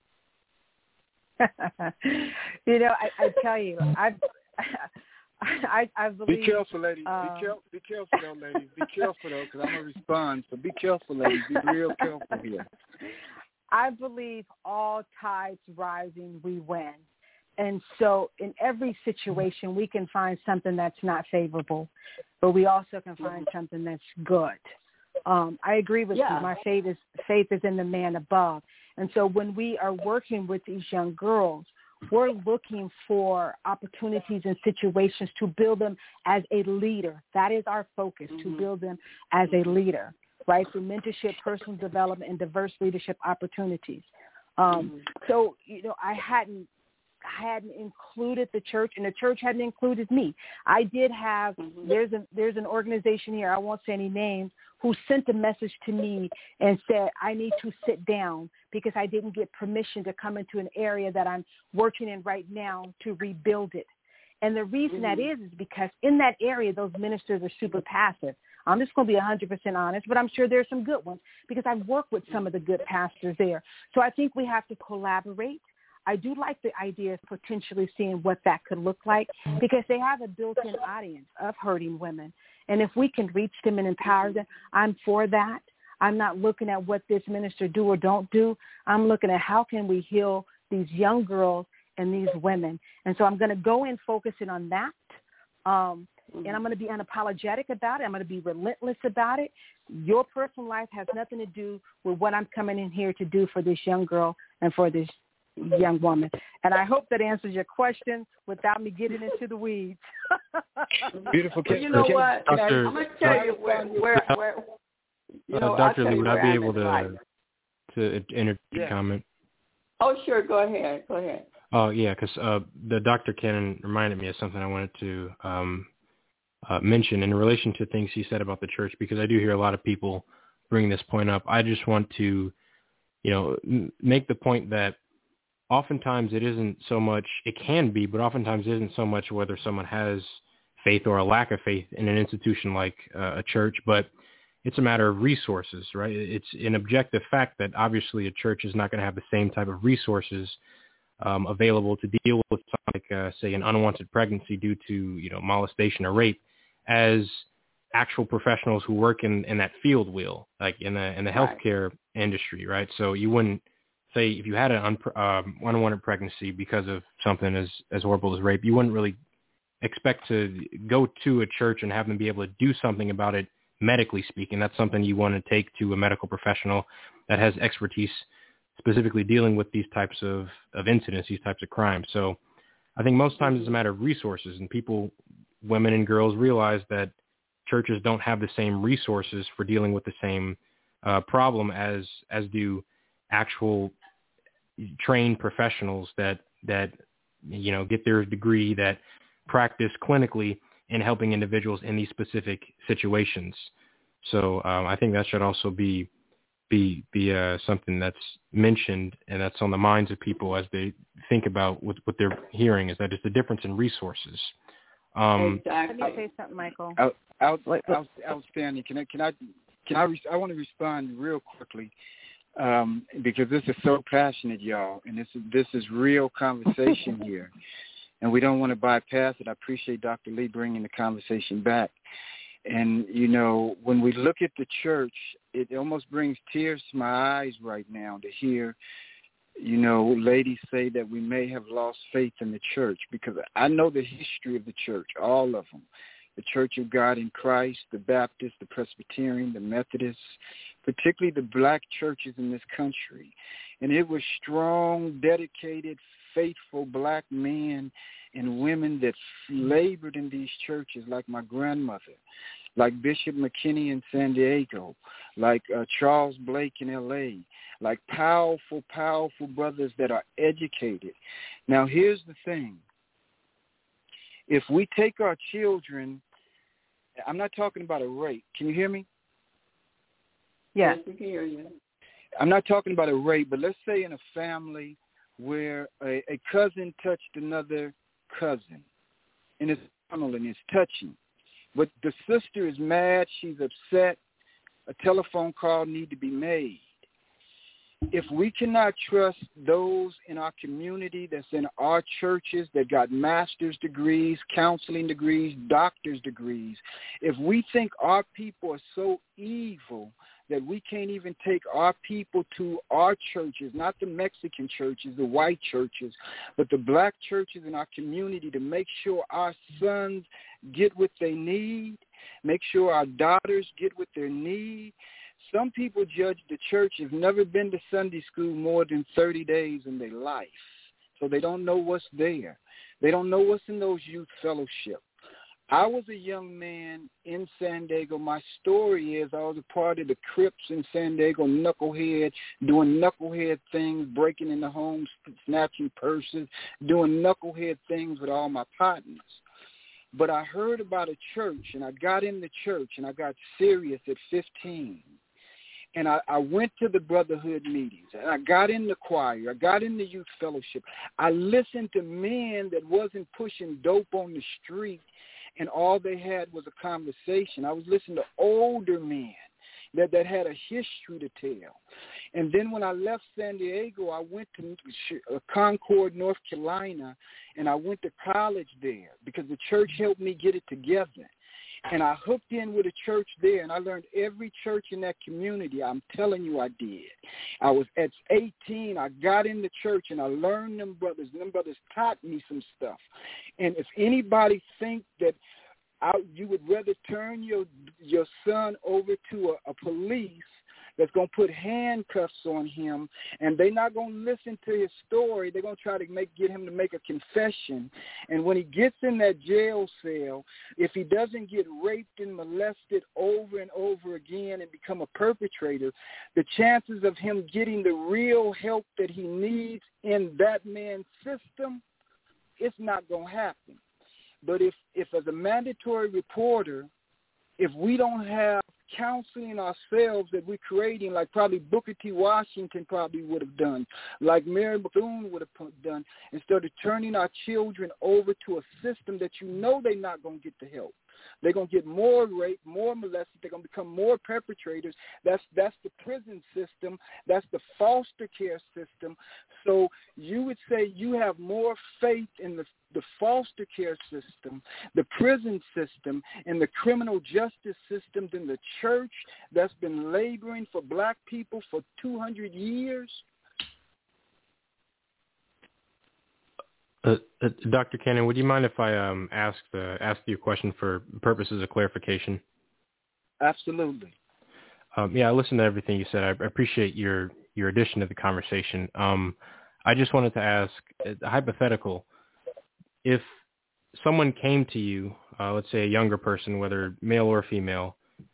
You know, I, I tell you, I've, I I believe. Be careful, ladies. Um, be careful. Be careful, though, ladies. Be careful, though, because I'm gonna respond. So be careful, ladies. Be real careful here. I believe all tides rising, we win. And so in every situation, we can find something that's not favorable, but we also can find something that's good. Um, I agree with yeah. you. My faith is faith is in the man above. And so when we are working with these young girls, we're looking for opportunities and situations to build them as a leader. That is our focus, mm-hmm. to build them as a leader, right, through mentorship, personal development, and diverse leadership opportunities. Um, mm-hmm. So, you know, I hadn't hadn't included the church, and the church hadn't included me. I did have, mm-hmm. there's a there's an organization here, I won't say any names, who sent a message to me and said, I need to sit down because I didn't get permission to come into an area that I'm working in right now to rebuild it. And the reason mm-hmm. that is is because in that area, those ministers are super passive. I'm just going to be one hundred percent honest, but I'm sure there's some good ones because I've worked with some of the good pastors there. So I think we have to collaborate. I do like the idea of potentially seeing what that could look like because they have a built-in audience of hurting women. And if we can reach them and empower them, I'm for that. I'm not looking at what this minister do or don't do. I'm looking at how can we heal these young girls and these women. And so I'm going to go in focusing on that. Um, and I'm going to be unapologetic about it. I'm going to be relentless about it. Your personal life has nothing to do with what I'm coming in here to do for this young girl and for this young woman. And I hope that answers your question without me getting into the weeds. Beautiful. Well, you know what? Doctor, I'm going to tell you where, where, where you know, uh, Doctor Lee, you would I be I'm able to, life. to interject yeah. a comment? Oh, sure. Go ahead. Go ahead. Oh, yeah, because uh, the Doctor Cannon reminded me of something I wanted to um, uh, mention in relation to things he said about the church, because I do hear a lot of people bring this point up. I just want to, you know, m- make the point that oftentimes it isn't so much, it can be, but oftentimes it isn't so much whether someone has faith or a lack of faith in an institution like uh, a church, but it's a matter of resources, right? It's an objective fact that obviously a church is not going to have the same type of resources um, available to deal with, like, uh, say, an unwanted pregnancy due to, you know, molestation or rape, as actual professionals who work in, in that field will, like in the in the healthcare right. industry, right? So you wouldn't say if you had an un, um, unwanted pregnancy because of something as, as horrible as rape, you wouldn't really expect to go to a church and have them be able to do something about it, medically speaking. That's something you want to take to a medical professional that has expertise specifically dealing with these types of, of incidents, these types of crimes. So I think most times it's a matter of resources, and people, women and girls, realize that churches don't have the same resources for dealing with the same uh, problem as as do actual trained professionals that that you know get their degree, that practice clinically in helping individuals in these specific situations. So um, I think that should also be be be uh, something that's mentioned and that's on the minds of people as they think about what, what they're hearing, is that it's the difference in resources. Um, exactly. Let me say something, Michael. Out, out, out, outstanding. Can I can I can I re- I want to respond real quickly um, because this is so passionate, y'all, and this is this is real conversation here, and we don't want to bypass it. I appreciate Doctor Lee bringing the conversation back. And, you know, when we look at the church, it almost brings tears to my eyes right now to hear, you know, ladies say that we may have lost faith in the church, because I know the history of the church, all of them. The Church of God in Christ, the Baptist, the Presbyterian, the Methodist, particularly the black churches in this country. And it was strong, dedicated, faithful black men and women that labored in these churches, like my grandmother, like Bishop McKinney in San Diego, like uh, Charles Blake in L A, like powerful, powerful brothers that are educated. Now, here's the thing. If we take our children, I'm not talking about a rape. Can you hear me? Yes, we can hear you. I'm not talking about a rape, but let's say in a family where a, a cousin touched another cousin, and it's carnal and it's touching. But the sister is mad, she's upset, a telephone call need to be made. If we cannot trust those in our community that's in our churches that got master's degrees, counseling degrees, doctor's degrees, if we think our people are so evil that we can't even take our people to our churches, not the Mexican churches, the white churches, but the black churches in our community, to make sure our sons get what they need, make sure our daughters get what they need, Some people judge the church have never been to Sunday school more than thirty days in their life, so they don't know what's there. They don't know what's in those youth fellowship. I was a young man in San Diego. My story is I was a part of the Crips in San Diego, knucklehead, doing knucklehead things, breaking into homes, snatching purses, doing knucklehead things with all my partners. But I heard about a church, and I got in the church, and I got serious at fifteen. And I, I went to the brotherhood meetings, and I got in the choir. I got in the youth fellowship. I listened to men that wasn't pushing dope on the street, and all they had was a conversation. I was listening to older men that, that had a history to tell. And then when I left San Diego, I went to Concord, North Carolina, and I went to college there because the church helped me get it together. And I hooked in with a church there, and I learned every church in that community. I'm telling you I did. I was at eighteen. I got in the church, and I learned them brothers. And them brothers taught me some stuff. And if anybody think that I, you would rather turn your your son over to a, a police that's going to put handcuffs on him, and they're not going to listen to his story. They're going to try to make get him to make a confession. And when he gets in that jail cell, if he doesn't get raped and molested over and over again and become a perpetrator, the chances of him getting the real help that he needs in that man's system, it's not going to happen. But if, if as a mandatory reporter, if we don't have counseling ourselves that we're creating, like probably Booker T. Washington probably would have done, like Mary Bethune would have done, instead of turning our children over to a system that you know they're not going to get the help. They're going to get more rape, more molested. They're going to become more perpetrators. That's that's the prison system. That's the foster care system. So you would say you have more faith in the, the foster care system, the prison system, and the criminal justice system than the church that's been laboring for black people for two hundred years? Uh, uh, Doctor Cannon, would you mind if I um, ask the, ask you a question for purposes of clarification? Absolutely. Um, yeah, I listened to everything you said. I appreciate your, your addition to the conversation. Um, I just wanted to ask, a hypothetical, if someone came to you, uh, let's say a younger person, whether male or female,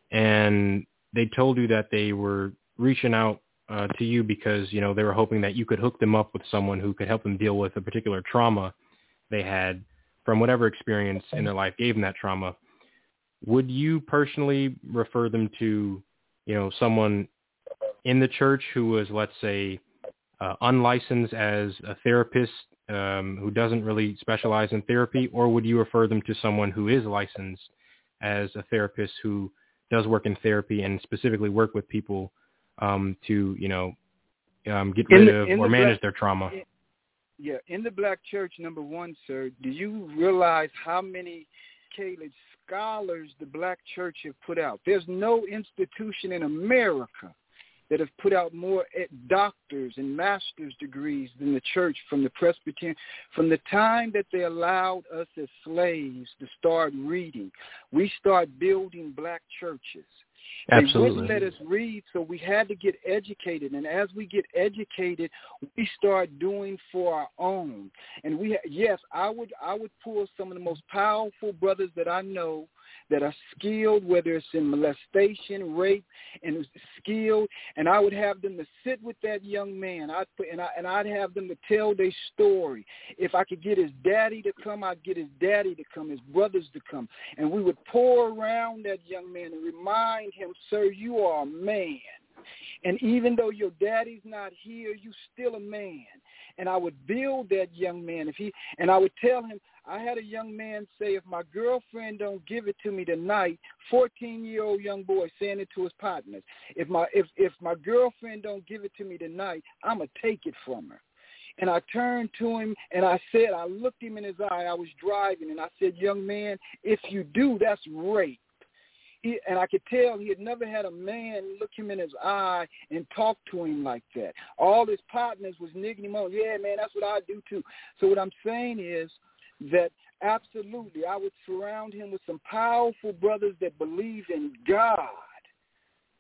and they told you that they were reaching out Uh, to you because, you know, they were hoping that you could hook them up with someone who could help them deal with a particular trauma they had from whatever experience in their life gave them that trauma. Would you personally refer them to, you know, someone in the church who was, let's say, uh, unlicensed as a therapist um, who doesn't really specialize in therapy, or would you refer them to someone who is licensed as a therapist who does work in therapy and specifically work with people Um, to, you know, um, get rid the, of or manage black, their trauma? In, yeah, in the black church, number one, sir, do you realize how many Caleb scholars the black church have put out? There's no institution in America that have put out more doctors and master's degrees than the church from the Presbyterian. From the time that they allowed us as slaves to start reading, we start building black churches. Absolutely. They wouldn't let us read, so we had to get educated. And as we get educated, we start doing for our own. And we, yes, I would, I would pull some of the most powerful brothers that I know that are skilled, whether it's in molestation, rape, and skilled, and I would have them to sit with that young man. I'd put, and, I, and I'd have them to tell their story. If I could get his daddy to come, I'd get his daddy to come, his brothers to come, and we would pour around that young man and remind him, sir, you are a man. And even though your daddy's not here, you still a man. And I would build that young man. If he, and I would tell him, I had a young man say, if my girlfriend don't give it to me tonight, fourteen-year-old young boy saying it to his partners, if my if, if my girlfriend don't give it to me tonight, I'm going to take it from her. And I turned to him and I said, I looked him in his eye. I was driving and I said, young man, if you do, that's rape. He, and I could tell he had never had a man look him in his eye and talk to him like that. All his partners was nigging him on. Yeah, man, that's what I do too. So what I'm saying is that absolutely I would surround him with some powerful brothers that believe in God.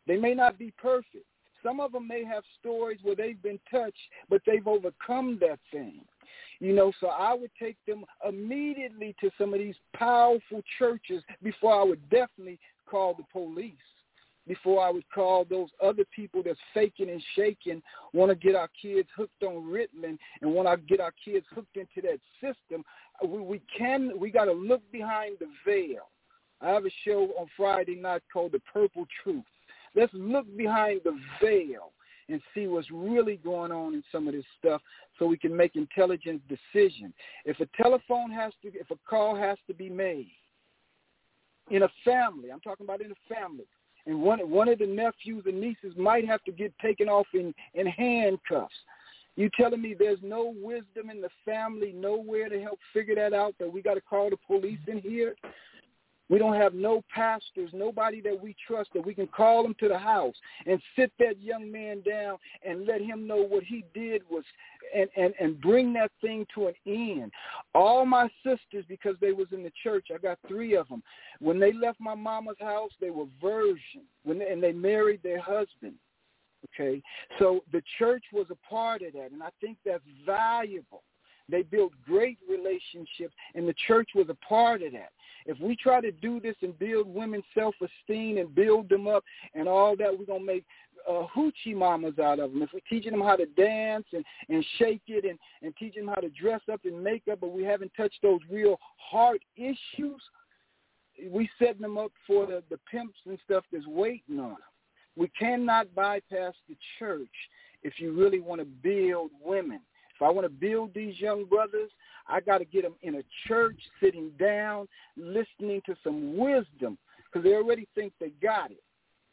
They may not be perfect. Some of them may have stories where they've been touched, but they've overcome that thing. You know, so I would take them immediately to some of these powerful churches before I would definitely call the police, before I would call those other people that's faking and shaking, want to get our kids hooked on Ritalin and want to get our kids hooked into that system. We, we can, we got to look behind the veil. I have a show on Friday night called The Purple Truth. Let's look behind the veil and see what's really going on in some of this stuff so we can make intelligent decisions. If a telephone has to, if a call has to be made in a family, I'm talking about in a family, and one, one of the nephews and nieces might have to get taken off in, in handcuffs, you telling me there's no wisdom in the family, nowhere to help figure that out, that we got to call the police in here? We don't have no pastors, nobody that we trust that we can call him to the house and sit that young man down and let him know what he did was and, and, and bring that thing to an end. All my sisters, because they was in the church, I got three of them. When they left my mama's house, they were virgin, when they, and they married their husband. Okay, so the church was a part of that, and I think that's valuable. They built great relationships, and the church was a part of that. If we try to do this and build women's self-esteem and build them up and all that, we're going to make uh, hoochie mamas out of them. If we're teaching them how to dance and, and shake it and, and teaching them how to dress up and make up, but we haven't touched those real heart issues, we setting them up for the, the pimps and stuff that's waiting on them. We cannot bypass the church if you really want to build women. If I want to build these young brothers, I got to get them in a church, sitting down, listening to some wisdom, because they already think they got it.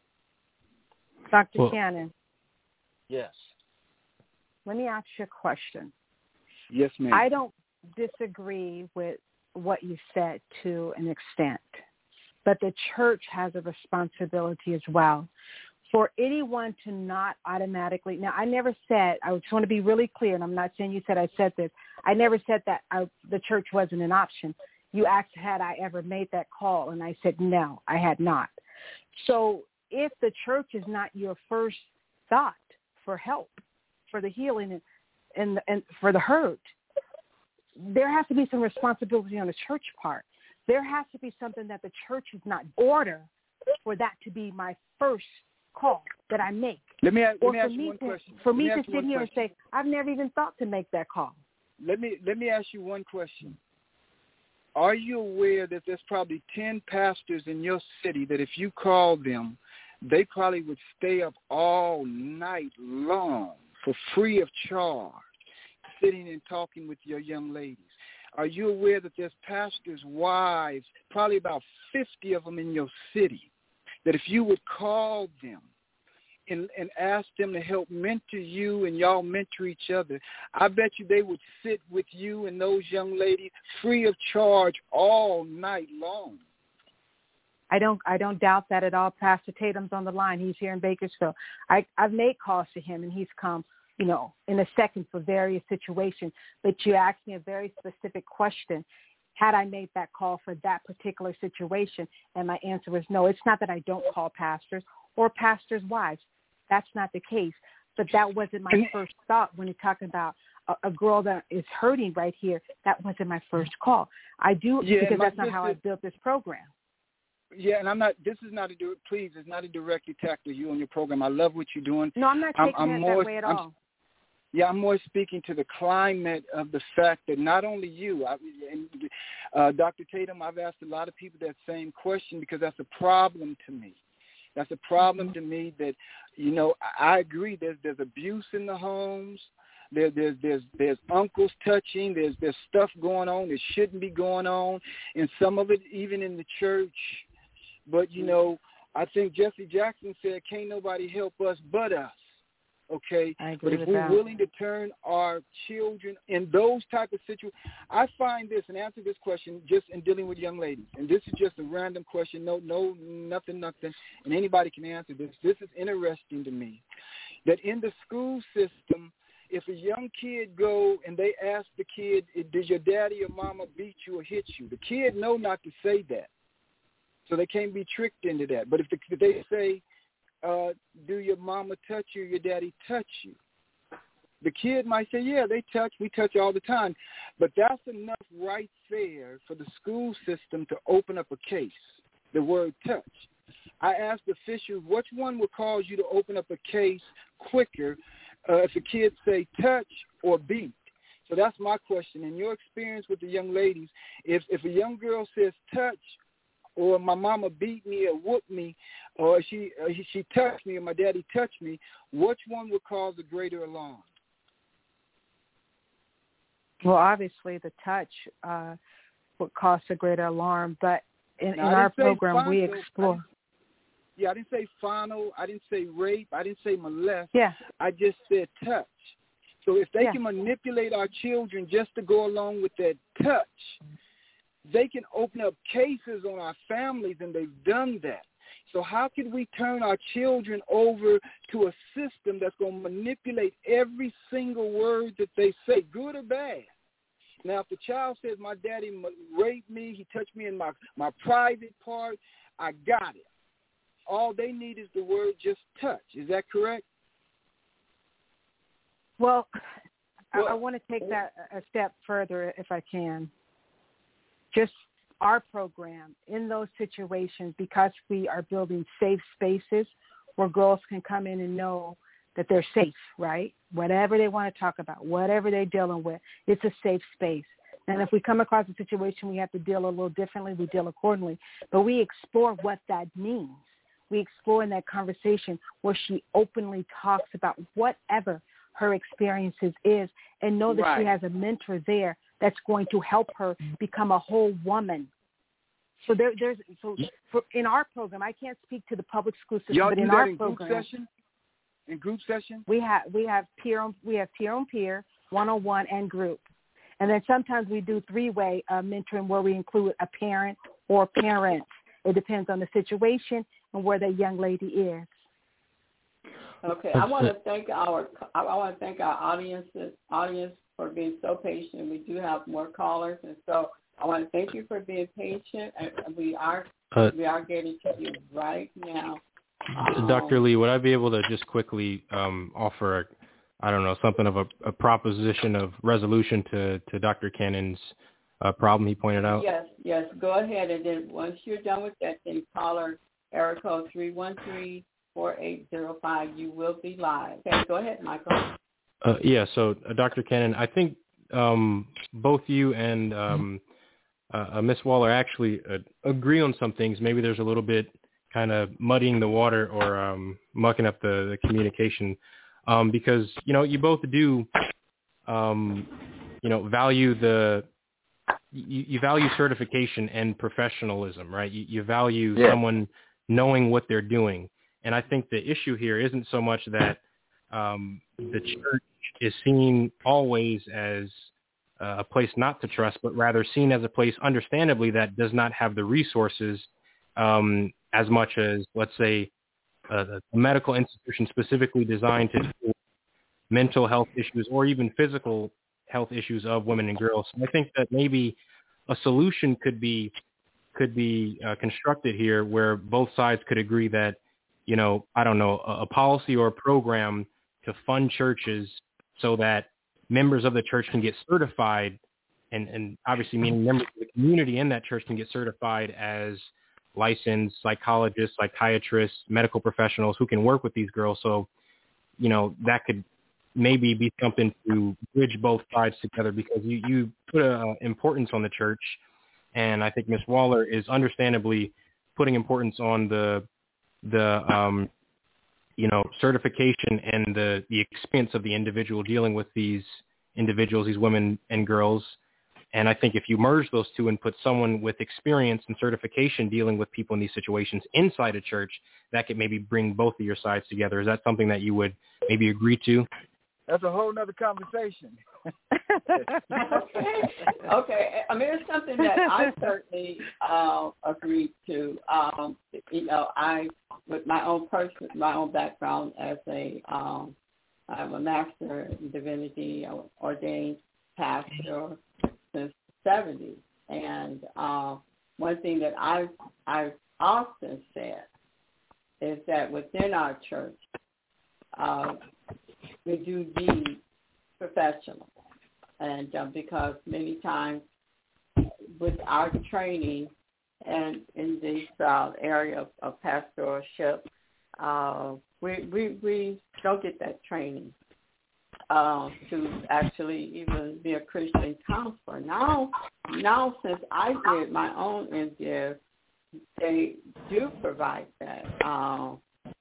Doctor Well, Cannon. Yes. Let me ask you a question. Yes, ma'am. I don't disagree with what you said to an extent, but the church has a responsibility as well. For anyone to not automatically, now I never said, I just want to be really clear, and I'm not saying you said I said this. I never said that I, the church wasn't an option. You asked, had I ever made that call, and I said, no, I had not. So if the church is not your first thought for help, for the healing and, and, and for the hurt, there has to be some responsibility on the church part. There has to be something that the church is not order for that to be my first call that I make. Let me, ask, or let me ask for you me one to, question. For let me, me to sit here question. and say, I've never even thought to make that call. Let me let me ask you one question. Are you aware that there's probably ten pastors in your city that if you call them, they probably would stay up all night long for free of charge, sitting and talking with your young ladies? Are you aware that there's pastors' wives, probably about fifty of them in your city, that if you would call them and, and ask them to help mentor you and y'all mentor each other, I bet you they would sit with you and those young ladies free of charge all night long. I don't I don't doubt that at all. Pastor Tatum's on the line. He's here in Bakersfield. I, I've made calls to him, and he's come, you know, in a second for various situations. But you asked me a very specific question. Had I made that call for that particular situation? And my answer was no. It's not that I don't call pastors or pastors' wives. That's not the case. But that wasn't my first thought when you're talking about a, a girl that is hurting right here. That wasn't my first call. I do, yeah, because that's sister, not how I built this program. Yeah, and I'm not, this is not a, please, it's not a direct attack to you on your program. I love what you're doing. No, I'm not taking I'm, I'm it more, that way at I'm, all. Yeah, I'm more speaking to the climate of the fact that not only you, I, and uh, Doctor Tatum, I've asked a lot of people that same question because that's a problem to me. That's a problem mm-hmm. to me that, you know, I agree there's there's abuse in the homes. There, there's there's there's uncles touching. There's there's stuff going on that shouldn't be going on, and some of it even in the church. But, you know, I think Jesse Jackson said, can't nobody help us but us. Okay, but if we're that. willing to turn our children in those type of situations, I find this, and answer this question just in dealing with young ladies, and this is just a random question, no, no, nothing, nothing, and anybody can answer this. This is interesting to me, that in the school system, if a young kid go and they ask the kid, did your daddy or mama beat you or hit you? The kid know not to say that, so they can't be tricked into that. But if, the, if they say, uh, do your mama touch you, your daddy touch you? The kid might say, yeah, they touch. We touch all the time. But that's enough right there for the school system to open up a case, the word touch. I asked officials, which one would cause you to open up a case quicker uh, if a kid say touch or beat? So that's my question. In your experience with the young ladies, if, if a young girl says touch, or my mama beat me or whooped me, or she uh, she touched me or my daddy touched me, which one would cause a greater alarm? Well, obviously the touch uh, would cause a greater alarm, but in, in our program final, we explore. I yeah, I didn't say final. I didn't say rape. I didn't say molest. Yeah. I just said touch. So if they yeah. can manipulate our children just to go along with that touch, they can open up cases on our families, and they've done that. So how can we turn our children over to a system that's going to manipulate every single word that they say, good or bad? Now, if the child says, my daddy raped me, he touched me in my, my private part, I got it. All they need is the word just touch. Is that correct? Well, well I, I want to take that a step further if I can. Just our program in those situations, because we are building safe spaces where girls can come in and know that they're safe, right? Whatever they want to talk about, whatever they're dealing with, it's a safe space. And if we come across a situation we have to deal a little differently, we deal accordingly. But we explore what that means. We explore in that conversation where she openly talks about whatever her experiences is, and know that right. she has a mentor there that's going to help her become a whole woman. So there, there's so for, in our program, I can't speak to the public school system, Y'all but do in that our in program, group session? In group session, we have we have peer on we have peer on peer, one on one, and group, and then sometimes we do three way uh, mentoring where we include a parent or parents. It depends on the situation and where the young lady is. Okay, I want to thank our I want to thank our audiences audience for being so patient. We do have more callers, and so I want to thank you for being patient. And we are uh, we are getting to you right now. Um, Doctor Lee, would I be able to just quickly um, offer, a, I don't know, something of a, a proposition of resolution to, to Doctor Cannon's uh, problem he pointed out? Yes, yes. Go ahead, and then once you're done with that, then caller area code three one three, four eight zero five. You will be live. Okay, go ahead, Michael. Uh, yeah, so uh, Doctor Cannon, I think um, both you and um, uh, uh, Miz Waller actually uh, agree on some things. Maybe there's a little bit kind of muddying the water or um, mucking up the, the communication um, because, you know, you both do, um, you know, value the, you, you value certification and professionalism, right? You, you value yeah. someone knowing what they're doing. And I think the issue here isn't so much that um, the church is seen always as uh, a place not to trust, but rather seen as a place, understandably, that does not have the resources um, as much as, let's say, uh, a medical institution specifically designed to deal with mental health issues or even physical health issues of women and girls. So I think that maybe a solution could be could be uh, constructed here where both sides could agree that, you know, I don't know, a, a policy or a program to fund churches so that members of the church can get certified, and, and obviously meaning members of the community in that church can get certified as licensed psychologists, psychiatrists, medical professionals who can work with these girls. So, you know, that could maybe be something to bridge both sides together, because you, you put a importance on the church, and I think Miz Waller is understandably putting importance on the the um, you know, certification and the, the experience of the individual dealing with these individuals, these women and girls. And I think if you merge those two and put someone with experience and certification dealing with people in these situations inside a church, that could maybe bring both of your sides together. Is that something that you would maybe agree to? That's a whole nother conversation. okay. Okay. I mean, it's something that I certainly uh, agreed to. Um, you know, I, with my own person, my own background as a, um, I'm a master in divinity, ordained pastor since the seventies. And uh, one thing that I've, I've often said is that within our church, uh, we do need professionals. And uh, because many times with our training and in this uh, area of, of pastoralship, uh, we, we, we don't get that training uh, to actually even be a Christian counselor. Now, now since I did my own M Div, they do provide that. Uh,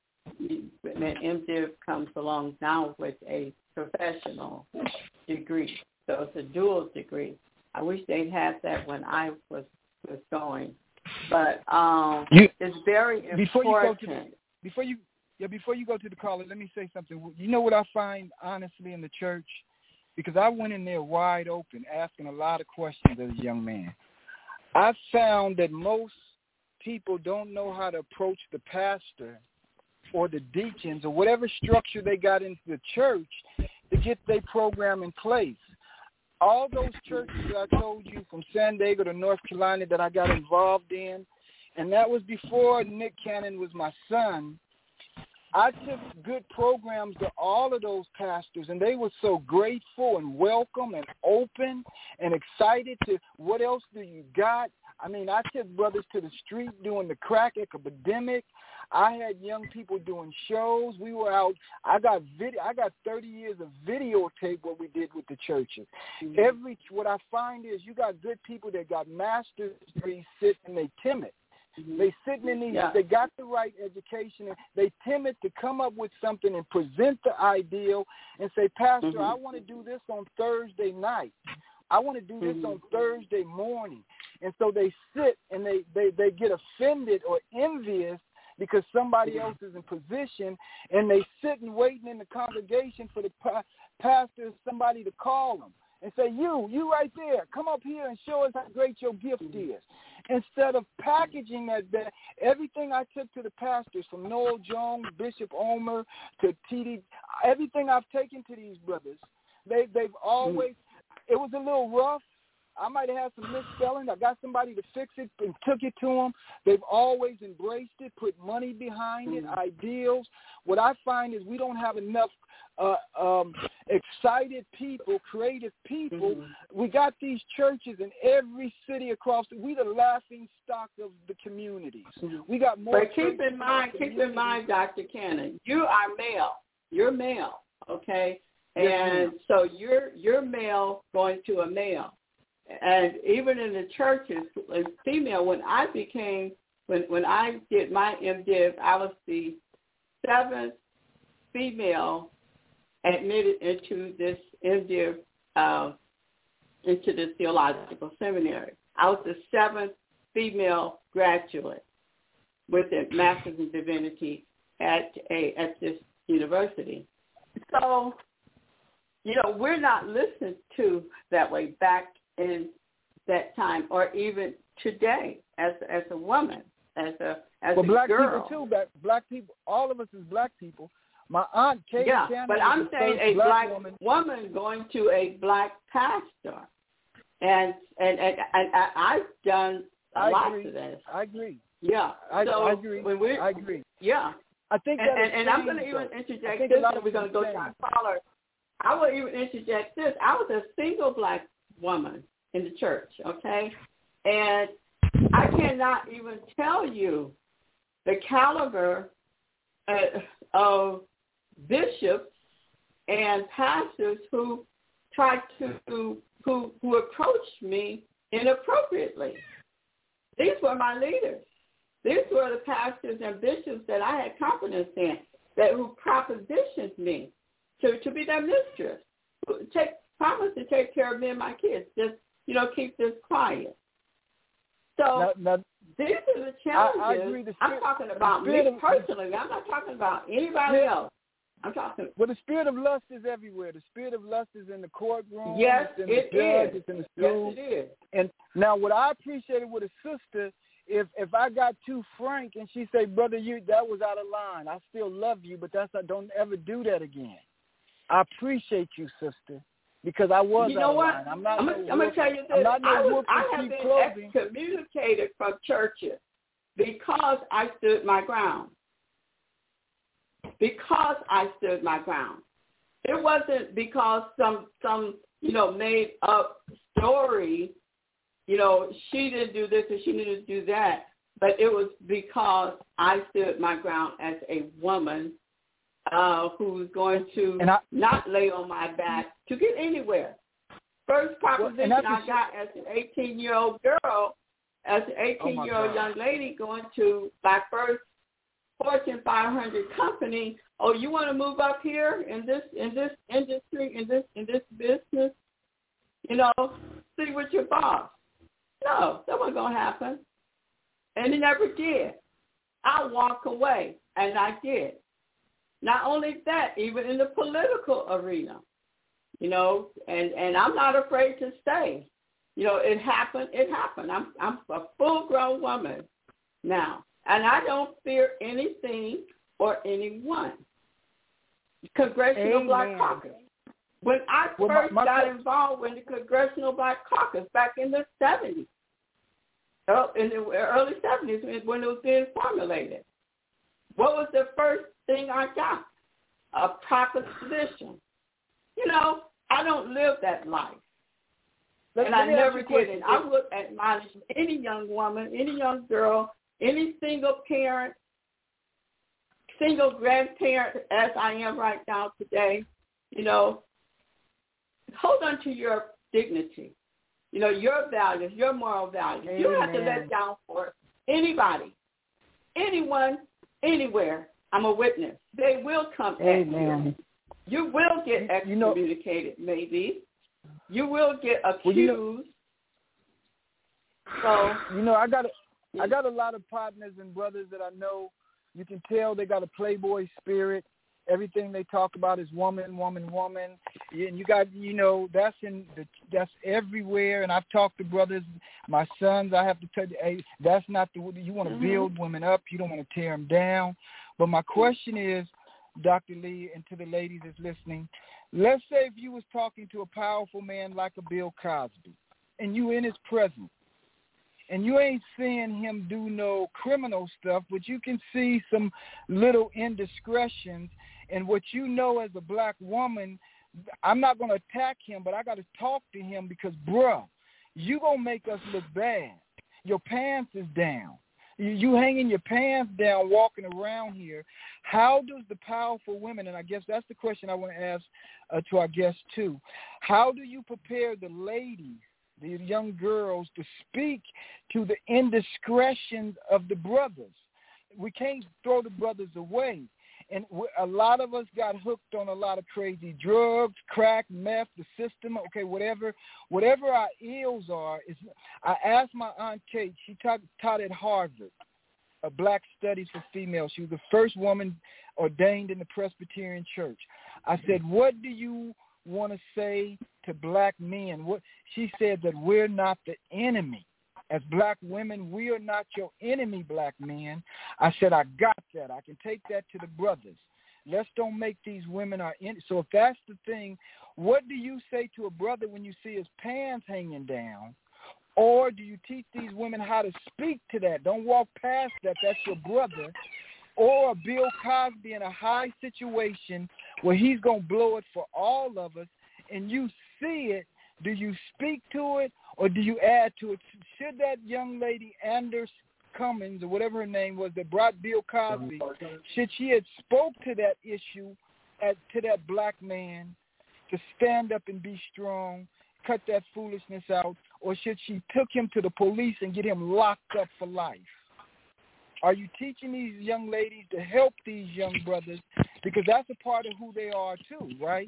M Div comes along now with a professional degree. So it's a dual degree. I wish they'd had that when I was, was going. But um, you, it's very important. Before you go to the, before you, yeah, before you go to the caller, let me say something. You know what I find, honestly, in the church? Because I went in there wide open, asking a lot of questions as a young man. I found that most people don't know how to approach the pastor or the deacons or whatever structure they got into the church to get their program in place. All those churches that I told you from San Diego to North Carolina that I got involved in, and that was before Nick Cannon was my son, I took good programs to all of those pastors, and they were so grateful and welcome and open and excited to what else do you got. I mean, I took brothers to the street doing the crack epidemic. I had young people doing shows. We were out. I got video. I got thirty years of videotape what we did with the churches. Mm-hmm. Every what I find is you got good people that got master's degrees sitting and they timid. Mm-hmm. They sitting in these. Yeah. They got the right education. And they timid to come up with something and present the ideal and say, Pastor, mm-hmm. I want to do this on Thursday night. I want to do this mm-hmm. on Thursday morning. And so they sit and they, they, they get offended or envious because somebody else is in position, and they sit and waiting in the congregation for the pa- pastor, somebody to call them and say, you, you right there, come up here and show us how great your gift is. Instead of packaging that, that everything I took to the pastors, from Noel Jones, Bishop Omer, to T D, everything I've taken to these brothers, they, they've always, it was a little rough. I might have had some misspelling. I got somebody to fix it and took it to them. They've always embraced it, put money behind it, mm-hmm. ideals. What I find is we don't have enough uh, um, excited people, creative people. Mm-hmm. We got these churches in every city across. We the laughing stock of the communities. Mm-hmm. We got more. But keep in mind, keep in mind, Doctor Cannon, you are male. You're male, okay? And yes, so you're you're male going to a male. And even in the churches, as female, when I became, when, when I did my M Div, I was the seventh female admitted into this M Div, uh, into this theological seminary. I was the seventh female graduate with a Master's in Divinity at a at this university. So, you know, we're not listened to that way back in that time, or even today, as as a woman, as a as well, a black girl. people too. Black black people, all of us is black people. My aunt Kate yeah, Cannon, but I'm saying a black, black woman. woman going to a black pastor, and and and, and I, I've done a I lot agree. of this. I agree. Yeah, I, so I agree. When we, I agree. Yeah, I think and, that and, and I'm going to even interject this, and we're going to go to our caller. I will even interject this. I was a single black woman in the church, okay? And I cannot even tell you the caliber uh, of bishops and pastors who tried to, who, who approached me inappropriately. These were my leaders. These were the pastors and bishops that I had confidence in, that who propositioned me to, to be their mistress, take promise to take care of me and my kids. Just, you know, keep this quiet. So now, now, these are the challenges. I, I agree. The spirit, I'm talking about me of, personally. I'm not talking about anybody spirit, else. I'm talking. Well, the spirit of lust is everywhere. The spirit of lust is in the courtroom. Yes, it's in it the judge, is. It's in the school. Yes, it is. And now, what I appreciated with a sister, if if I got too frank and she say, "Brother, you that was out of line. I still love you, but that's I don't ever do that again." I appreciate you, sister. Because I was you know out what? of line. I'm not. I'm no going to tell you this. I'm not no I, was, I have been clothing. excommunicated from churches because I stood my ground. because I stood my ground. It wasn't because some, some you know, made up story, you know, she didn't do this and she didn't do that, but it was because I stood my ground as a woman uh, who's going to I, not lay on my back to get anywhere. First proposition well, I got as an eighteen-year-old girl, as an eighteen-year-old oh young lady going to my first Fortune five hundred company. Oh, you want to move up here in this in this industry, in this in this business? You know, see with your boss. No, that wasn't gonna happen, and it never did. I walk away, and I did. Not only that, even in the political arena, you know, and, and I'm not afraid to say, you know, it happened. It happened. I'm I'm a full-grown woman now, and I don't fear anything or anyone. Congressional Amen. Black Caucus. When I first well, my, my, got involved in the Congressional Black Caucus back in the seventies, in the early seventies when it was being formulated, what was the first thing I got? A proposition. You know, I don't live that life. Let, and let I never did it. I would admonish any young woman, any young girl, any single parent, single grandparent as I am right now today, you know, hold on to your dignity, you know, your values, your moral values. Amen. You don't have to let down for anybody, anyone, anywhere. I'm a witness. They will come Amen. at you. You will get excommunicated, you know, maybe. You will get accused. Well, you know, so you know, I got a, I got a lot of partners and brothers that I know. You can tell they got a playboy spirit. Everything they talk about is woman, woman, woman. And you got, you know, that's in the, that's everywhere. And I've talked to brothers, my sons. I have to tell you, hey, that's not the. You want to mm-hmm. build women up. You don't want to tear them down. But my question is, Doctor Lee, and to the ladies that's listening, let's say if you was talking to a powerful man like a Bill Cosby, and you in his presence, and you ain't seeing him do no criminal stuff, but you can see some little indiscretions. And what you know as a black woman, I'm not going to attack him, but I got to talk to him because, bruh, you going to make us look bad. Your pants is down. You, you hanging your pants down walking around here. How does the powerful women, and I guess that's the question I want to ask uh, to our guests too, how do you prepare the ladies, the young girls, to speak to the indiscretions of the brothers? We can't throw the brothers away. And a lot of us got hooked on a lot of crazy drugs, crack, meth, the system, okay, whatever. Whatever our ills are. Is, I asked my Aunt Kate, she taught, taught at Harvard, a Black Studies for Females. She was the first woman ordained in the Presbyterian Church. I said, what do you want to say to black men? What she said that we're not the enemy. As black women, we are not your enemy, black men. I said, I got that. I can take that to the brothers. Let's don't make these women our enemy. So if that's the thing, what do you say to a brother when you see his pants hanging down? Or do you teach these women how to speak to that? Don't walk past that. That's your brother. Or Bill Cosby in a high situation where he's going to blow it for all of us, and you see it. Do you speak to it, or do you add to it? Should that young lady, Anders Cummins, or whatever her name was, that brought Bill Cosby, should she have spoke to that issue, at, to that black man, to stand up and be strong, cut that foolishness out, or should she took him to the police and get him locked up for life? Are you teaching these young ladies to help these young brothers? Because that's a part of who they are too, right?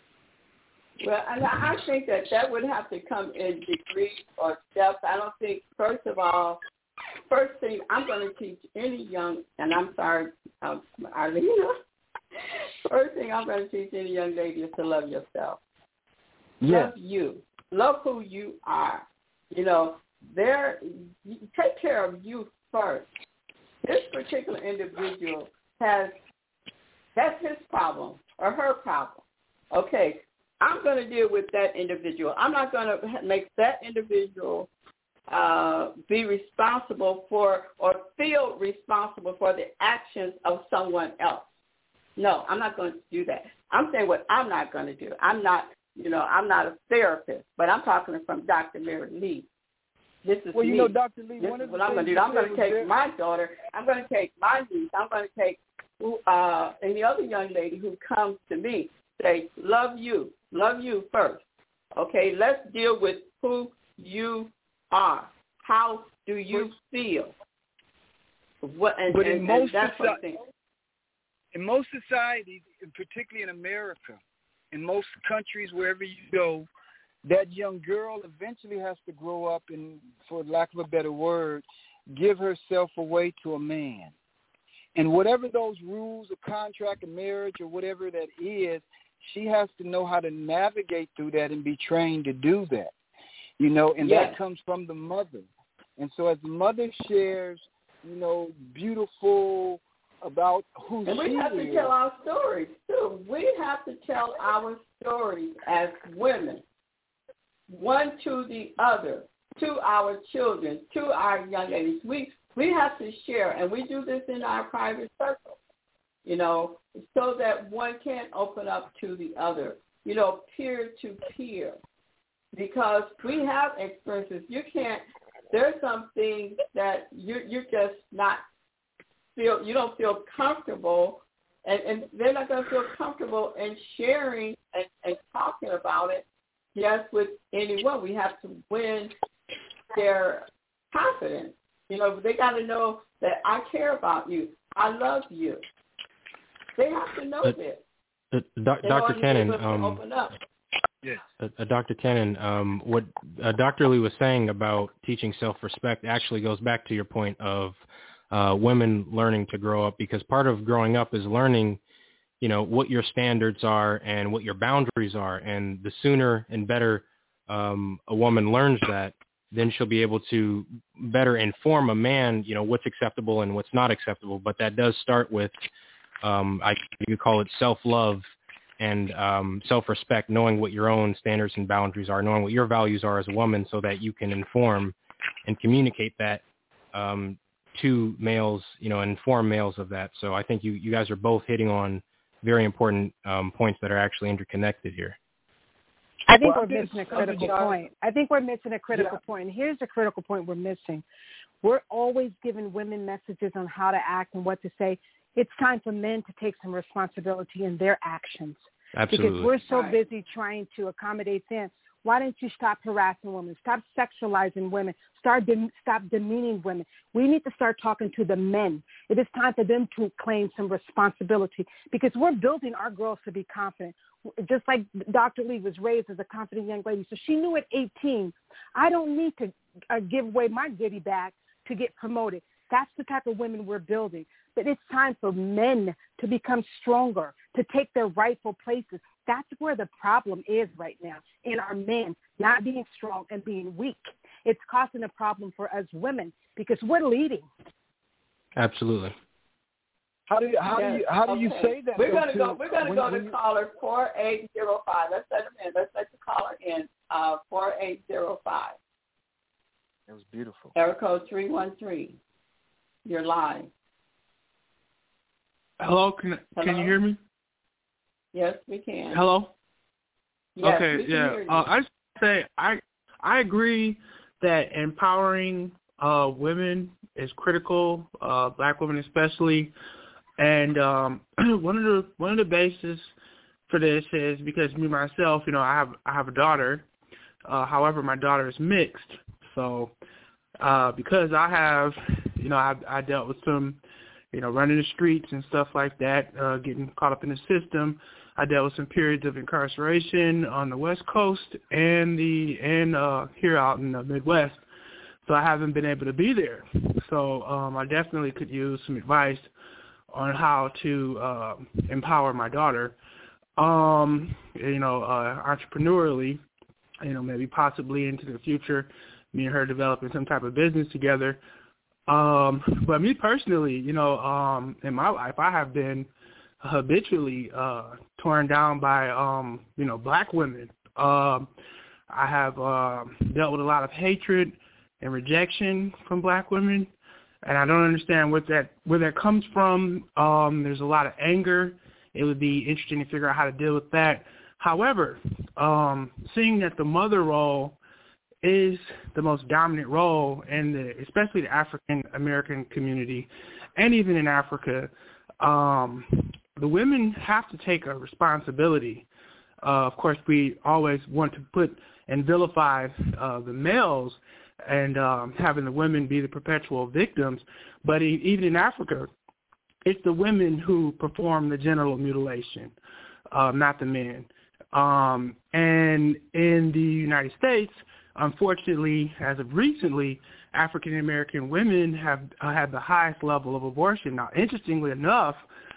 Well, and I think that that would have to come in degrees or steps. I don't think, first of all, first thing I'm going to teach any young, and I'm sorry, um, Arlena, first thing I'm going to teach any young lady is to love yourself. Yes. Love you. Love who you are. You know, there, take care of you first. This particular individual has, that's his problem or her problem. Okay. I'm going to deal with that individual. I'm not going to make that individual uh, be responsible for or feel responsible for the actions of someone else. No, I'm not going to do that. I'm saying what I'm not going to do. I'm not, you know, I'm not a therapist, but I'm talking from Doctor Mary Lee. This is well, you me. know, Doctor Lee, this one is of what the I'm going to things do. I'm going to take there- my daughter. I'm going to take my niece. I'm going to take uh, any other young lady who comes to me. Say, love you. Love you first. Okay, let's deal with who you are. How do you feel? What and, but and, in most and that's soci- something. in most societies, particularly in America, in most countries, wherever you go, that young girl eventually has to grow up and, for lack of a better word, give herself away to a man. And whatever those rules of contract or marriage or whatever that is, she has to know how to navigate through that and be trained to do that. You know, and Yes. that comes from the mother. And so as the mother shares, you know, beautiful about who And she we have is. to tell our stories, too. We have to tell our stories as women, one to the other, to our children, to our young ladies. We we have to share, and we do this in our private circle, you know, so that one can open up to the other, you know, peer to peer, because we have experiences. You can't, there's some things that you're, you're just not feel, you don't feel comfortable, and, and they're not going to feel comfortable in sharing and, and talking about it just with anyone. We have to win their confidence. You know, they got to know that I care about you. I love you. They have to know uh, this. Uh, doc, Doctor Cannon, um, open up. Yes. uh, uh, Doctor Cannon, um, what uh, Doctor Lee was saying about teaching self-respect actually goes back to your point of uh, women learning to grow up, because part of growing up is learning, you know, what your standards are and what your boundaries are. And the sooner and better um, a woman learns that, then she'll be able to better inform a man, you know, what's acceptable and what's not acceptable. But that does start with, um, I you could call it self-love and um, self-respect, knowing what your own standards and boundaries are, knowing what your values are as a woman, so that you can inform and communicate that um, to males, you know, inform males of that. So I think you, you guys are both hitting on very important um, points that are actually interconnected here. I think Well, we're I missing a think critical somebody- point. I think we're missing a critical Yeah. point. And here's the critical point we're missing. We're always giving women messages on how to act and what to say. It's time for men to take some responsibility in their actions. Absolutely. Because we're so Right. busy trying to accommodate them. Why don't you stop harassing women? Stop sexualizing women. Start dem- stop demeaning women. We need to start talking to the men. It is time for them to claim some responsibility, because we're building our girls to be confident. Just like Doctor Lee was raised as a confident young lady. So she knew at eighteen, I don't need to uh, give away my goodie bag to get promoted. That's the type of women we're building. But it's time for men to become stronger, to take their rightful places. That's where the problem is right now, in our men not being strong and being weak. It's causing a problem for us women because we're leading. Absolutely. How do you, how Yes. do you how do you Okay. say that? We're though, gonna to- go. We're gonna when- go when to you- caller four eight zero five. Let's let him in. Let's let the caller in. Uh, four eight zero five. That was beautiful. Area code three one three. You're live. Hello, can Hello? can you hear me? Yes, we can. Hello. Yes, okay, we can yeah. hear you. Uh, I just say I I agree that empowering uh, women is critical, uh, Black women especially, and um, one of the one of the bases for this is because me myself, you know, I have I have a daughter. Uh, however, my daughter is mixed, so uh, because I have, you know, I, I dealt with some, you know, running the streets and stuff like that, uh, getting caught up in the system. I dealt with some periods of incarceration on the West Coast and the and uh, here out in the Midwest. So I haven't been able to be there. So um, I definitely could use some advice on how to uh, empower my daughter, um, you know, uh, entrepreneurially, you know, maybe possibly into the future, me and her developing some type of business together. Um, but me personally, you know, um, in my life, I have been habitually uh, torn down by, um, you know, Black women. Um, I have uh, dealt with a lot of hatred and rejection from Black women, and I don't understand what that where that comes from. Um, there's a lot of anger it would be interesting to figure out how to deal with that. However, um, seeing that the mother role is the most dominant role in the, especially the African American community, and even in Africa, um, the women have to take a responsibility. Uh, of course, we always want to put and vilify uh, the males and um, having the women be the perpetual victims, but e- even in Africa, it's the women who perform the genital mutilation, uh, not the men. Um, and in the United States, unfortunately, as of recently, African American women have uh, had the highest level of abortion. Now, interestingly enough,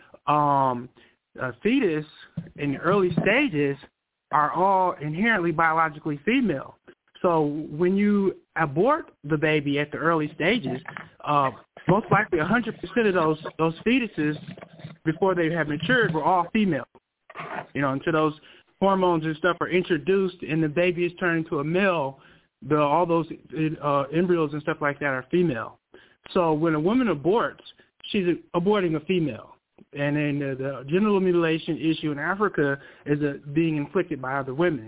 um, a fetus in the early stages are all inherently biologically female. So when you abort the baby at the early stages, uh, most likely one hundred percent of those those fetuses before they have matured were all female. You know, until those hormones and stuff are introduced and the baby is turned into a male, the, all those uh, embryos and stuff like that are female. So when a woman aborts, she's aborting a female. And then the, the genital mutilation issue in Africa is uh, being inflicted by other women.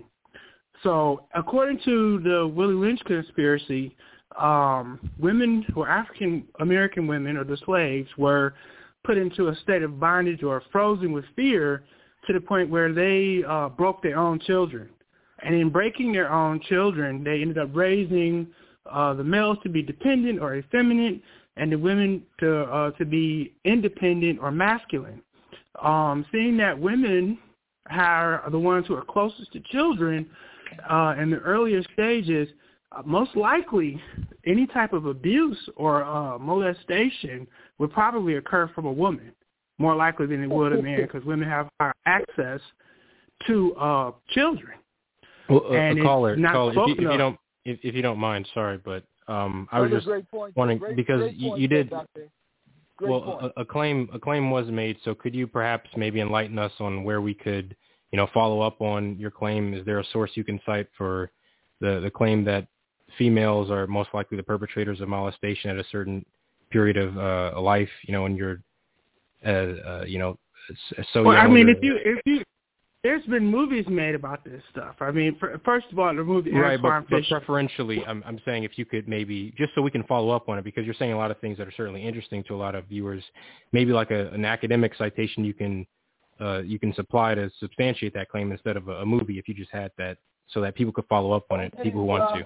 So according to the Willie Lynch conspiracy, um, women or African American women or the slaves were put into a state of bondage or frozen with fear to the point where they uh, broke their own children. And in breaking their own children, they ended up raising uh, the males to be dependent or effeminate and the women to uh, to be independent or masculine. Um, seeing that women are the ones who are closest to children uh, in the earlier stages, uh, most likely any type of abuse or uh, molestation would probably occur from a woman, more likely than it would a man, because women have higher access to uh, children. Well, uh, and a caller, not caller if, you, if you of. don't, if, if you don't mind, sorry, but um, I was That's just a great point. wondering Great, because great you, point, you did. Doctor. Great well, point. a, a claim, a claim was made. So could you perhaps maybe enlighten us on where we could, you know, follow up on your claim? Is there a source you can cite for the the claim that females are most likely the perpetrators of molestation at a certain period of uh, life? You know, when you're, uh, uh, you know, so well, young. I mean, or, if you if you there's been movies made about this stuff. I mean, for, first of all, the movie right, Antoine but, but Fisher. preferentially, I'm I'm saying if you could maybe just so we can follow up on it, because you're saying a lot of things that are certainly interesting to a lot of viewers. Maybe like a, an academic citation you can uh, you can supply to substantiate that claim instead of a, a movie. If you just had that, so that people could follow up on it. People who want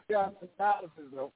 to.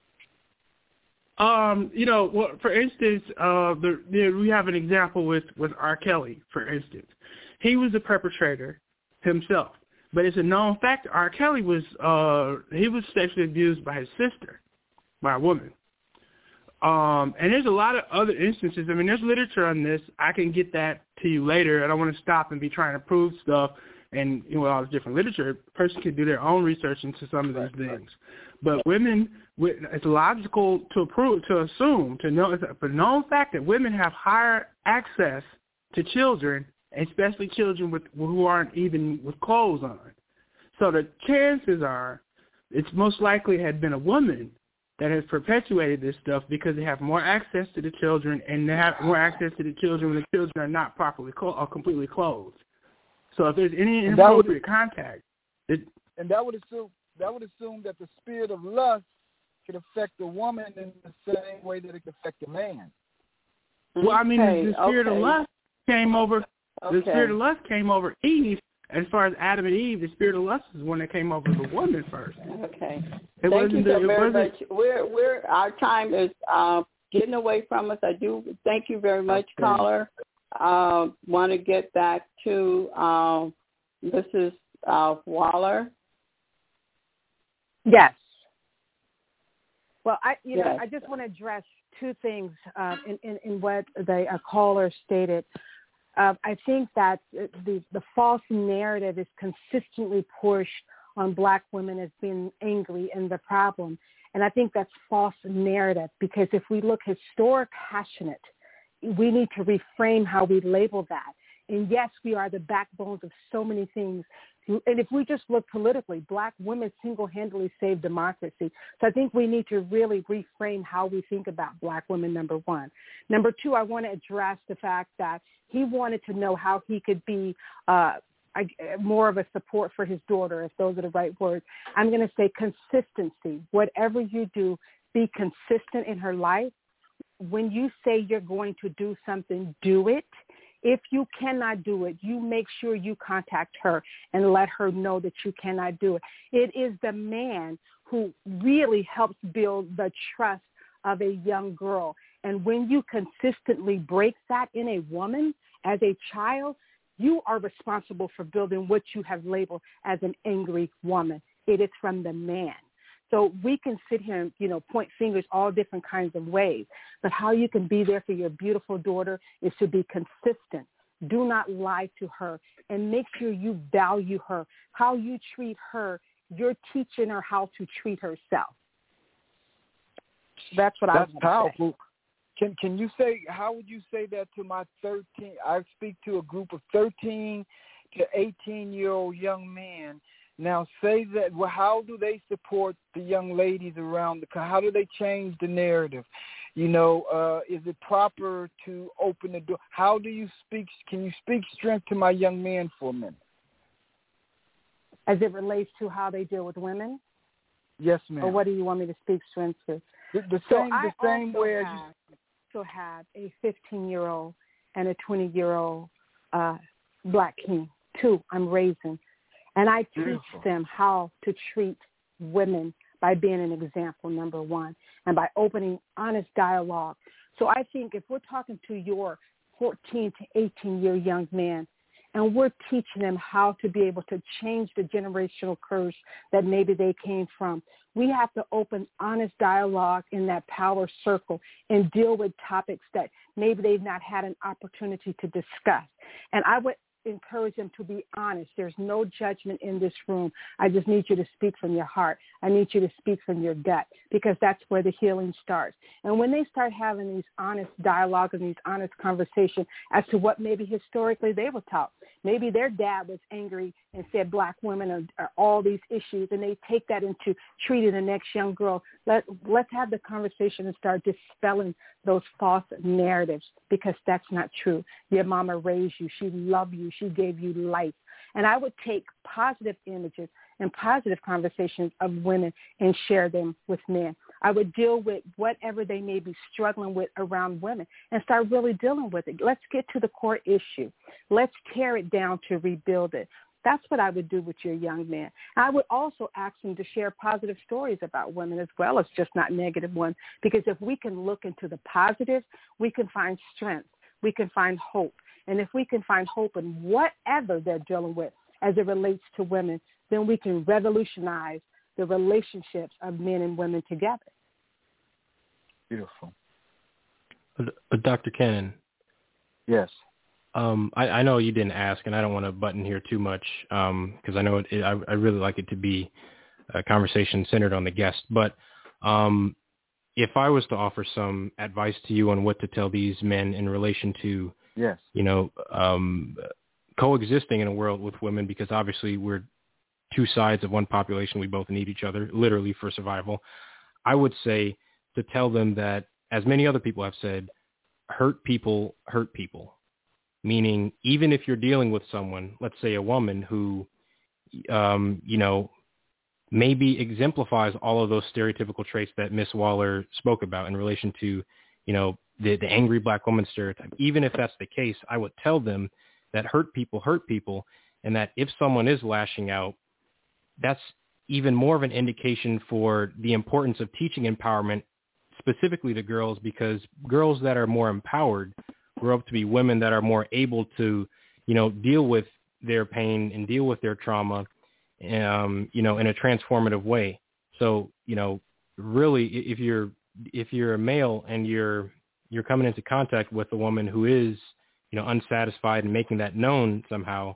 Um, you know, well, for instance, uh, the, the, we have an example with, with R. Kelly, for instance. He was a perpetrator himself, but it's a known fact R. Kelly was, uh, he was sexually abused by his sister, by a woman. Um, and there's a lot of other instances. I mean, there's literature on this. I can get that to you later. I don't want to stop and be trying to prove stuff and, you know, all this different literature. A person can do their own research into some of these things. Right. But women, it's logical to approve, to assume, to know, it's a known fact that women have higher access to children, especially children with who aren't even with clothes on. So the chances are it's most likely had been a woman that has perpetuated this stuff because they have more access to the children and they have more access to the children when the children are not properly clo- or completely clothed. So if there's any inappropriate contact, it, and that would assume that would assume that the spirit of lust could affect the woman in the same way that it could affect the man. Well, I mean, okay, the, the spirit okay. of lust came over. Okay. The spirit of lust came over Eve. As far as Adam and Eve, the spirit of lust is one that came over the woman first. Okay. It Thank you the, so very wasn't, much. We're we're our time is uh, getting away from us. I do thank you very much, okay. caller. Uh, want to get back to um, Missus Uh, Waller. Yes. Well, I you yes. know I just want to address two things uh, in, in in what the uh, caller stated. Uh, I think that the the false narrative is consistently pushed on Black women as being angry and the problem, and I think that's false narrative because if we look historic passionate, we need to reframe how we label that. And yes, we are the backbones of so many things. And if we just look politically, black women single-handedly saved democracy. So I think we need to really reframe how we think about black women, number one. Number two, I want to address the fact that he wanted to know how he could be uh, more of a support for his daughter, if those are the right words. I'm going to say consistency. Whatever you do, be consistent in her life. When you say you're going to do something, do it. If you cannot do it, you make sure you contact her and let her know that you cannot do it. It is the man who really helps build the trust of a young girl. And when you consistently break that in a woman as a child, you are responsible for building what you have labeled as an angry woman. It is from the man. So we can sit here and, you know, point fingers all different kinds of ways. But how you can be there for your beautiful daughter is to be consistent. Do not lie to her, and make sure you value her. How you treat her, you're teaching her how to treat herself. That's what I That's want powerful. to say. Can can you say, how would you say that to my thirteen, I speak to a group of thirteen to eighteen-year-old young men. Now, say that, well, how do they support the young ladies around the country? How do they change the narrative? You know, uh, is it proper to open the door? How do you speak? Can you speak strength to my young men for a minute? As it relates to how they deal with women? Yes, ma'am. Or what do you want me to speak strength to? The, the so same, I the same also way as have, you also have a fifteen-year-old and a twenty-year-old uh, black king, two I'm raising. And I teach Beautiful. them how to treat women by being an example, number one, and by opening honest dialogue. So I think if we're talking to your fourteen to eighteen-year young man, and we're teaching them how to be able to change the generational curse that maybe they came from, we have to open honest dialogue in that power circle and deal with topics that maybe they've not had an opportunity to discuss. And I would encourage them to be honest. There's no judgment in this room. I just need you to speak from your heart. I need you to speak from your gut, because that's where the healing starts. And when they start having these honest dialogue and these honest conversations as to what maybe historically they were taught, maybe their dad was angry and said black women are, are all these issues, and they take that into treating the next young girl. Let, let's have the conversation and start dispelling those false narratives, because that's not true. Your mama raised you. She loved you. She gave you life. And I would take positive images and positive conversations of women and share them with men. I would deal with whatever they may be struggling with around women and start really dealing with it. Let's get to the core issue. Let's tear it down to rebuild it. That's what I would do with your young man. I would also ask them to share positive stories about women as well as just not negative ones, because if we can look into the positive, we can find strength. We can find hope. And if we can find hope in whatever they're dealing with as it relates to women, then we can revolutionize the relationships of men and women together. Beautiful. Uh, Doctor Cannon. Yes. Um, I, I know you didn't ask, and I don't want to butt in here too much because um, I know it, it, I, I really like it to be a conversation centered on the guest. But um, if I was to offer some advice to you on what to tell these men in relation to, yes, you know, um, coexisting in a world with women, because obviously we're two sides of one population. We both need each other, literally, for survival. I would say to tell them that, as many other people have said, hurt people hurt people. Meaning, even if you're dealing with someone, let's say a woman who, um, you know, maybe exemplifies all of those stereotypical traits that Miss Waller spoke about in relation to, you know, the, the angry black woman stereotype. Even if that's the case, I would tell them that hurt people hurt people, and that if someone is lashing out, that's even more of an indication for the importance of teaching empowerment specifically to girls, because girls that are more empowered grow up to be women that are more able to, you know, deal with their pain and deal with their trauma, um, you know, in a transformative way. So, you know, really, if you're if you're a male and you're you're coming into contact with a woman who is, you know, unsatisfied and making that known somehow,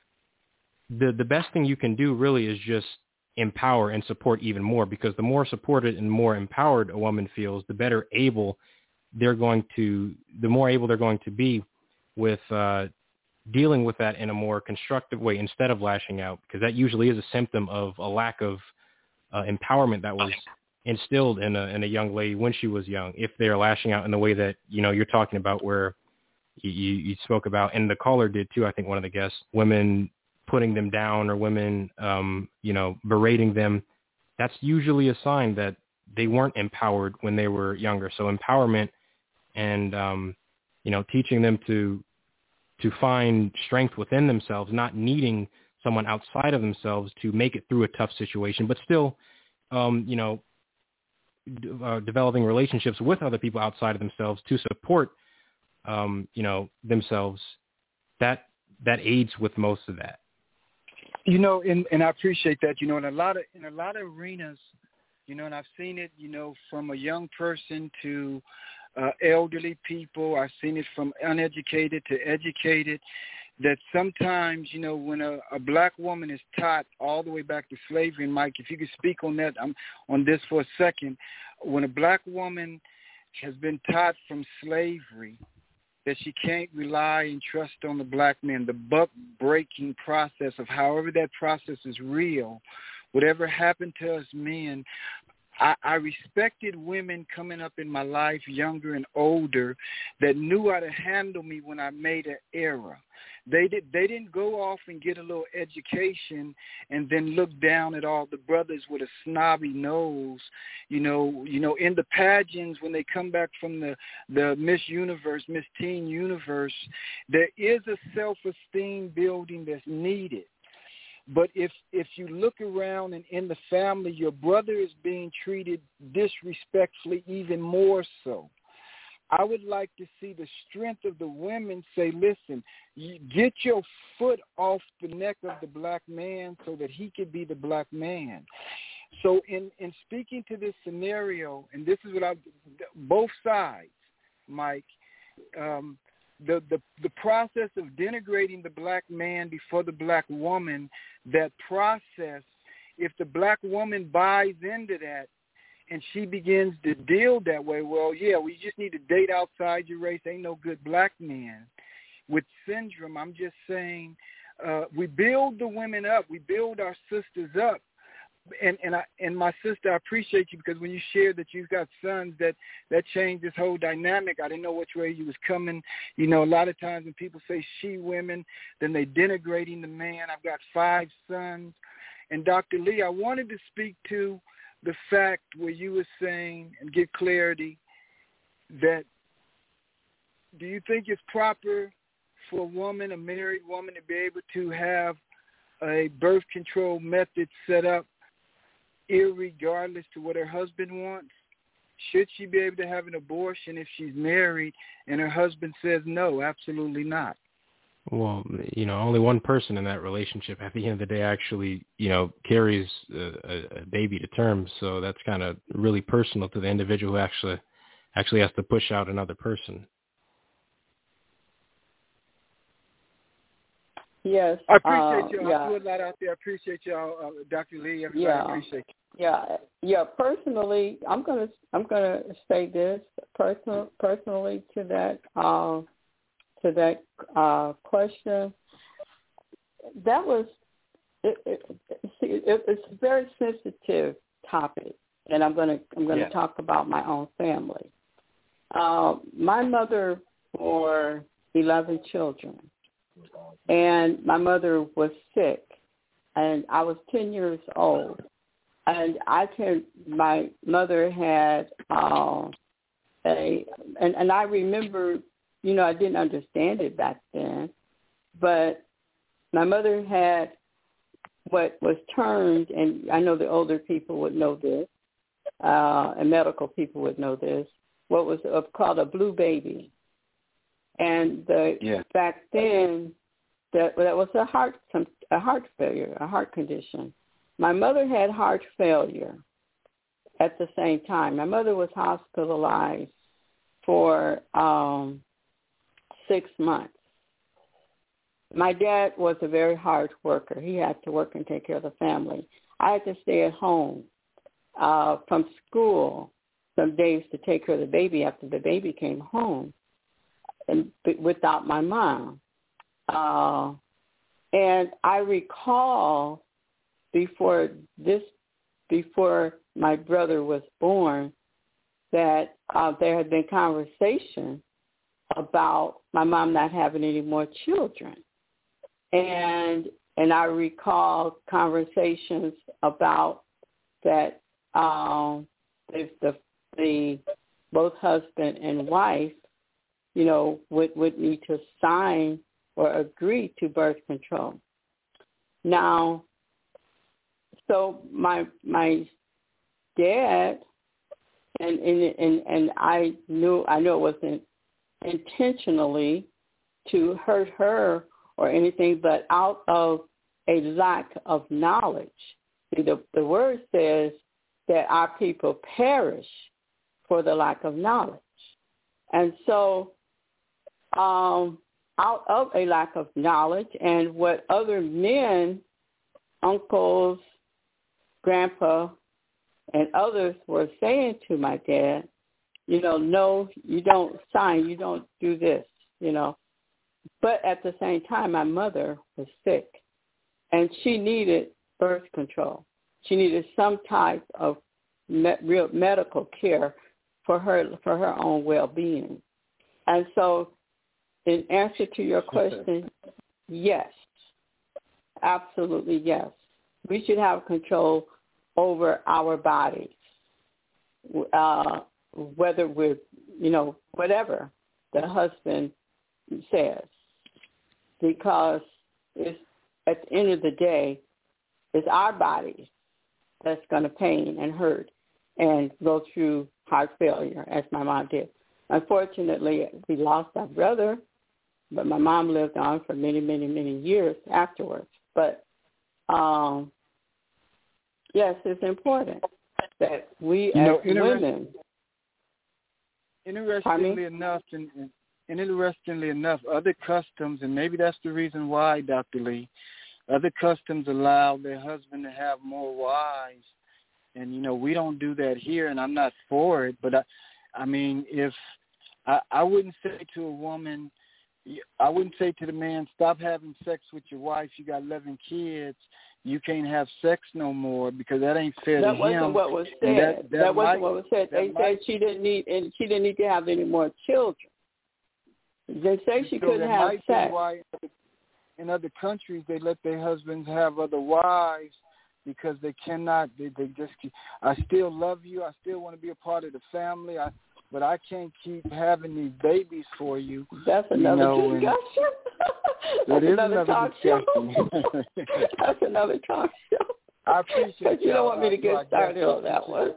the the best thing you can do really is just empower and support even more, because the more supported and more empowered a woman feels, the better able they're going to, the more able they're going to be with uh, dealing with that in a more constructive way instead of lashing out, because that usually is a symptom of a lack of uh, empowerment that was instilled in a in a young lady when she was young. If they're lashing out in the way that, you know, you're talking about, where you, you spoke about, and the caller did too, I think one of the guests, women putting them down or women, um, you know, berating them, that's usually a sign that they weren't empowered when they were younger. So empowerment and, um, you know, teaching them to to find strength within themselves, not needing someone outside of themselves to make it through a tough situation, but still, um, you know, d- uh, developing relationships with other people outside of themselves to support, um, you know, themselves. That that aids with most of that. You know, and, and I appreciate that. You know, in a lot of in a lot of arenas, you know, and I've seen it, you know, from a young person to uh, elderly people. I've seen it from uneducated to educated, that sometimes, you know, when a, a black woman is taught all the way back to slavery, and Mike, if you could speak on that, um, on this for a second, when a black woman has been taught from slavery that she can't rely and trust on the black man, the buck-breaking process of however that process is real, whatever happened to us men, I, I respected women coming up in my life, younger and older, that knew how to handle me when I made an error. They did. They didn't go off and get a little education and then look down at all the brothers with a snobby nose. You know, you know, in the pageants when they come back from the the Miss Universe, Miss Teen Universe, there is a self-esteem building that's needed. But if if you look around and in the family, your brother is being treated disrespectfully, even more so. I would like to see the strength of the women say, listen, you get your foot off the neck of the black man so that he could be the black man. So in, in speaking to this scenario, and this is what I, both sides, Mike, um, the, the, the process of denigrating the black man before the black woman, that process, if the black woman buys into that, and she begins to deal that way, well, yeah, we just need to date outside your race. Ain't no good black man. With syndrome, I'm just saying, uh, we build the women up. We build our sisters up. And and I and my sister, I appreciate you, because when you shared that you've got sons, that that changed this whole dynamic. I didn't know which way you was coming. You know, a lot of times when people say she women, then they denigrating the man. I've got five sons. And Doctor Lee, I wanted to speak to the fact where you were saying, and get clarity, that do you think it's proper for a woman, a married woman, to be able to have a birth control method set up irregardless to what her husband wants? Should she be able to have an abortion if she's married and her husband says no, absolutely not? Well, you know, only one person in that relationship at the end of the day actually, you know, carries a, a baby to term. So that's kind of really personal to the individual who actually actually has to push out another person. Yes. I appreciate uh, y'all. yeah. I threw a lot out there. I appreciate y'all, uh, Doctor Lee. Everybody, yeah. appreciate you. Yeah, yeah. Personally, I'm gonna I'm gonna say this personal personally to that uh, to that uh, question. That was it, it, it, it's a very sensitive topic, and I'm gonna I'm gonna Yeah. talk about my own family. Uh, my mother bore eleven children, and my mother was sick, and I was ten years old. And I can. My mother had uh, a, and, and I remember, you know, I didn't understand it back then, but my mother had what was termed, and I know the older people would know this, uh, and medical people would know this, what was called a blue baby, and the, yeah. back then that that was a heart a heart failure, a heart condition. My mother had heart failure at the same time. My mother was hospitalized for um, six months. My dad was a very hard worker. He had to work and take care of the family. I had to stay at home uh, from school some days to take care of the baby after the baby came home, and without my mom. Uh, and I recall before this, before my brother was born, that uh, there had been conversation about my mom not having any more children. And and I recall conversations about that um, if the the both husband and wife, you know, would, would need to sign or agree to birth control. Now, so my my dad and and and, and I knew I knew it wasn't intentionally to hurt her or anything, but out of a lack of knowledge. See, the, the word says that our people perish for the lack of knowledge. And so um, out of a lack of knowledge and what other men, uncles, grandpa, and others were saying to my dad, you know, no, you don't sign, you don't do this, you know. But at the same time, my mother was sick, and she needed birth control. She needed some type of me- real medical care for her for her own well-being. And so in answer to your question, yes, absolutely yes. We should have control over our bodies, uh, whether we're, you know, whatever the husband says, because it's, at the end of the day, it's our bodies that's going to pain and hurt and go through heart failure, as my mom did. Unfortunately, we lost our brother, but my mom lived on for many, many, many years afterwards. But, um, yes, it's important that we you as know, inter- women... Interestingly enough, and, and interestingly enough, other customs, and maybe that's the reason why, Doctor Lee, other customs allow their husband to have more wives. And, you know, we don't do that here, and I'm not for it. But, I, I mean, if I, I wouldn't say to a woman, I wouldn't say to the man, stop having sex with your wife. You got eleven kids. You can't have sex no more, because that ain't fair that to him. That wasn't what was said. That, that, that wasn't might, what was said. They might, said she didn't need, and she didn't need to have any more children. They say she so couldn't have might sex. Be why in other countries they let their husbands have other wives, because they cannot. They, they just. I still love you. I still want to be a part of the family. I, but I can't keep having these babies for you. That's another you know, discussion. That is another, another talk discussion. show. That's another talk show. I appreciate But you don't want me to get started on that one.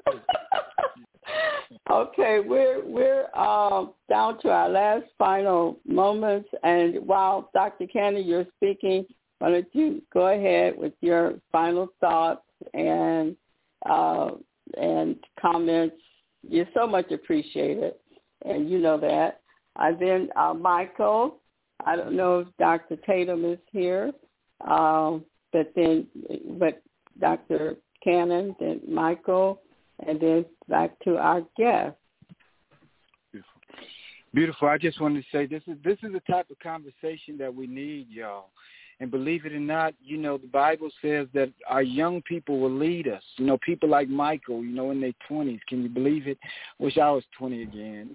Okay, we're we're um, down to our last final moments, and while Doctor Cannon, you're speaking, why don't you go ahead with your final thoughts and uh, and comments? You're so much appreciated, and you know that. And then uh, Michael, I don't know if Doctor Tatum is here, um, but then but Doctor Cannon, then Michael, and then back to our guest. Beautiful. Beautiful. I just wanted to say this is this is the type of conversation that we need, y'all. And believe it or not, you know, the Bible says that our young people will lead us. You know, people like Michael, you know, in their twenties. Can you believe it? Wish I was twenty again.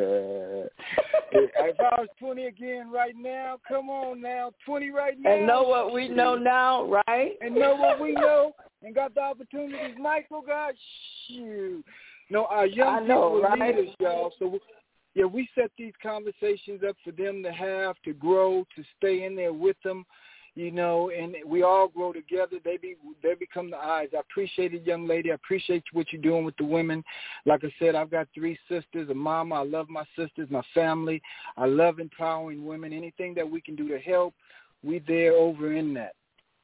If I was twenty again right now, come on now, twenty right now. And know what we know now, right? And know what we know and got the opportunities Michael got. Shoot. No, our young I know, people will right? lead us, y'all. So, yeah, we set these conversations up for them to have, to grow, to stay in there with them, you know, and we all grow together. They be they become the eyes. I appreciate it, young lady. I appreciate what you're doing with the women. Like I said, I've got three sisters, a mama. I love my sisters, my family. I love empowering women. Anything that we can do to help, we there over in that.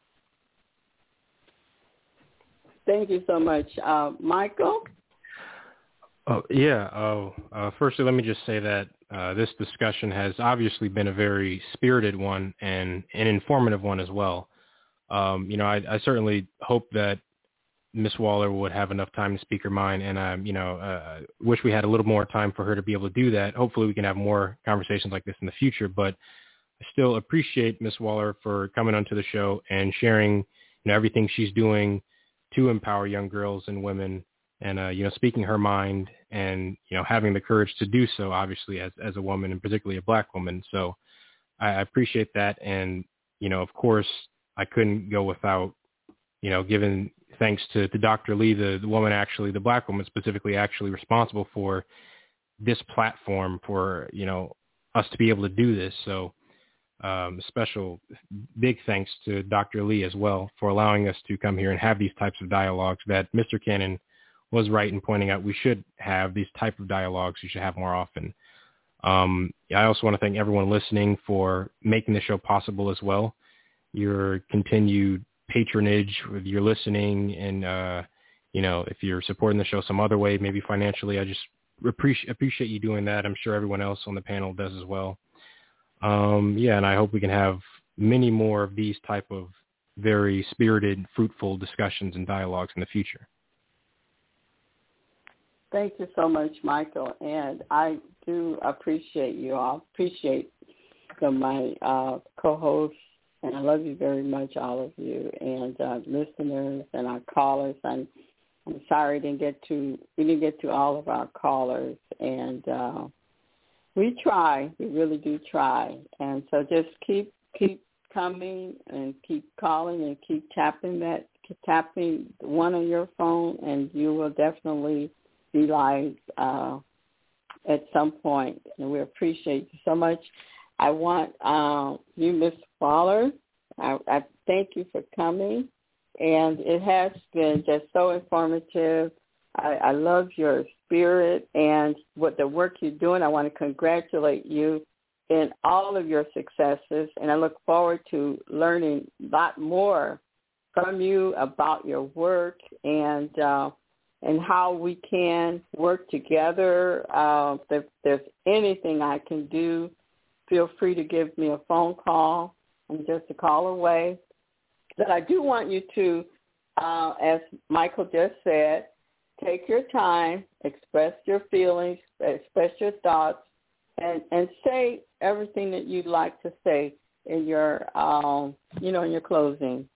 Thank you so much. Uh, Michael? Oh, yeah. Oh, uh, firstly, let me just say that uh, this discussion has obviously been a very spirited one and an informative one as well. Um, you know, I, I certainly hope that Miss Waller would have enough time to speak her mind, and um, you know, uh, wish we had a little more time for her to be able to do that. Hopefully, we can have more conversations like this in the future. But still appreciate Miz Waller for coming onto the show and sharing, you know, everything she's doing to empower young girls and women, and uh, you know, speaking her mind, and you know, having the courage to do so, obviously as as a woman, and particularly a Black woman. So I, I appreciate that, and you know, of course, I couldn't go without, you know, giving thanks to, to Doctor Lee, the, the woman actually, the Black woman specifically, actually responsible for this platform, for, you know, us to be able to do this. So um, special big thanks to Doctor Lee as well for allowing us to come here and have these types of dialogues that Mister Cannon was right in pointing out we should have these type of dialogues. We should have more often. Um, I also want to thank everyone listening for making the show possible as well. Your continued patronage with your listening, and uh, you know, if you're supporting the show some other way, maybe financially, I just appreciate appreciate you doing that. I'm sure everyone else on the panel does as well. Um, yeah, and I hope we can have many more of these type of very spirited, fruitful discussions and dialogues in the future. Thank you so much, Michael, and I do appreciate you. I appreciate the, my uh, co-hosts, and I love you very much, all of you, and uh, listeners and our callers. I'm, I'm sorry didn't get to we didn't get to all of our callers, and uh, we try. We really do try, and so just keep keep coming and keep calling and keep tapping that keep tapping one on your phone, and you will definitely be live uh, at some point, and we appreciate you so much. I want uh, you, Miz Waller, I, I thank you for coming, and it has been just so informative. I, I love your spirit and what the work you're doing. I want to congratulate you in all of your successes, and I look forward to learning a lot more from you about your work and uh, and how we can work together. Uh, if there's anything I can do, feel free to give me a phone call. I'm just a call away. But I do want you to, uh, as Michael just said, take your time, express your feelings, express your thoughts, and, and say everything that you'd like to say in your, um, you know, in your closing.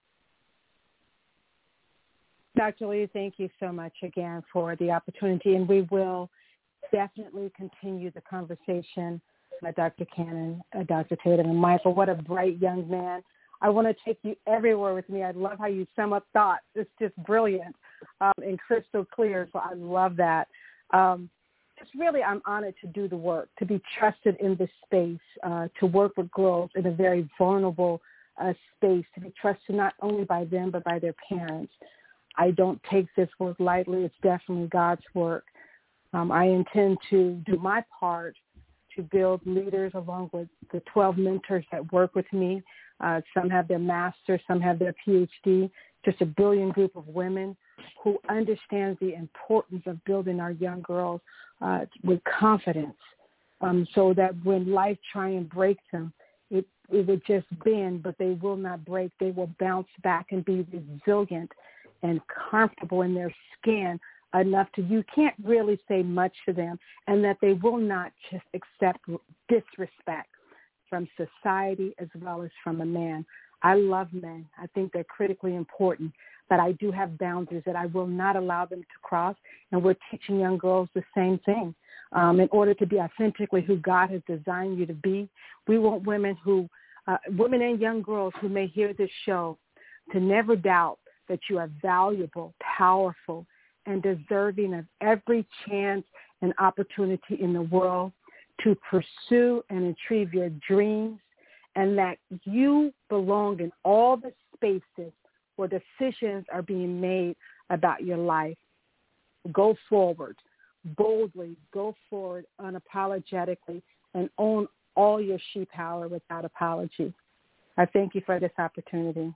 Doctor Lee, thank you so much again for the opportunity, and we will definitely continue the conversation with Doctor Cannon, uh, Doctor Tatum, and Michael. What a bright young man. I want to take you everywhere with me. I love how you sum up thoughts. It's just brilliant um, and crystal clear, so I love that. Um, it's really, I'm honored to do the work, to be trusted in this space, uh, to work with girls in a very vulnerable uh, space, to be trusted not only by them but by their parents. I don't take this work lightly. It's definitely God's work. Um, I intend to do my part to build leaders along with the twelve mentors that work with me. Uh, some have their master's, some have their P H D, just a brilliant group of women who understands the importance of building our young girls uh, with confidence, um, so that when life try and break them, it, it would just bend, but they will not break. They will bounce back and be resilient and comfortable in their skin enough to, you can't really say much to them, and that they will not just accept disrespect from society as well as from a man. I love men. I think they're critically important, but I do have boundaries that I will not allow them to cross, and we're teaching young girls the same thing. Um, in order to be authentically who God has designed you to be, we want women who, uh, women and young girls who may hear this show to never doubt that you are valuable, powerful, and deserving of every chance and opportunity in the world to pursue and achieve your dreams, and that you belong in all the spaces where decisions are being made about your life. Go forward, boldly, go forward unapologetically, and own all your she power without apology. I thank you for this opportunity.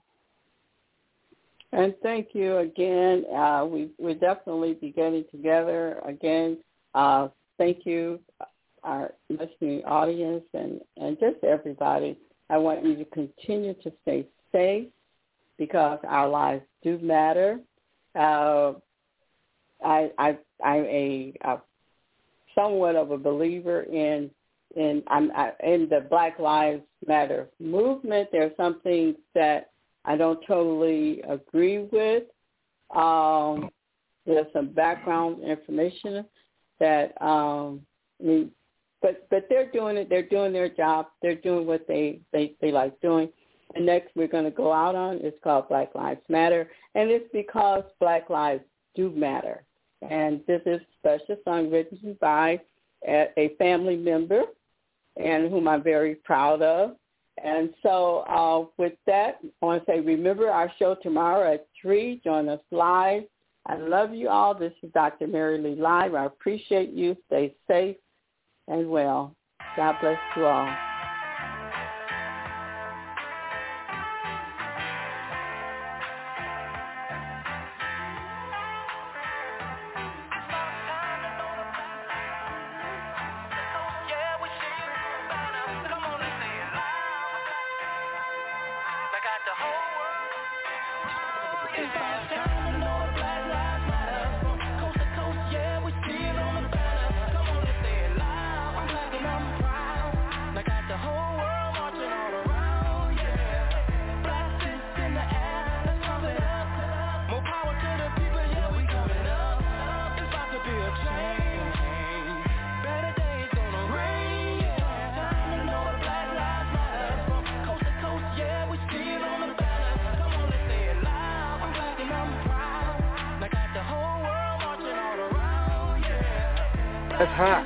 And thank you again. Uh, we we'll definitely be getting together again. Uh, thank you, our listening audience, and, and just everybody. I want you to continue to stay safe because our lives do matter. Uh, I, I, I'm a, a somewhat of a believer in in I'm I, in the Black Lives Matter movement, there are some things that I don't totally agree with. Um, there's some background information that um, I mean, but but they're doing it. They're doing their job. They're doing what they they, they like doing. And next we're going to go out on is called Black Lives Matter, and it's because Black lives do matter. And this is a special song written by a, a family member, and whom I'm very proud of. And so uh, with that, I want to say, remember our show tomorrow at three. Join us live. I love you all. This is Doctor Mary Lee Live. I appreciate you. Stay safe and well. God bless you all. That's hot.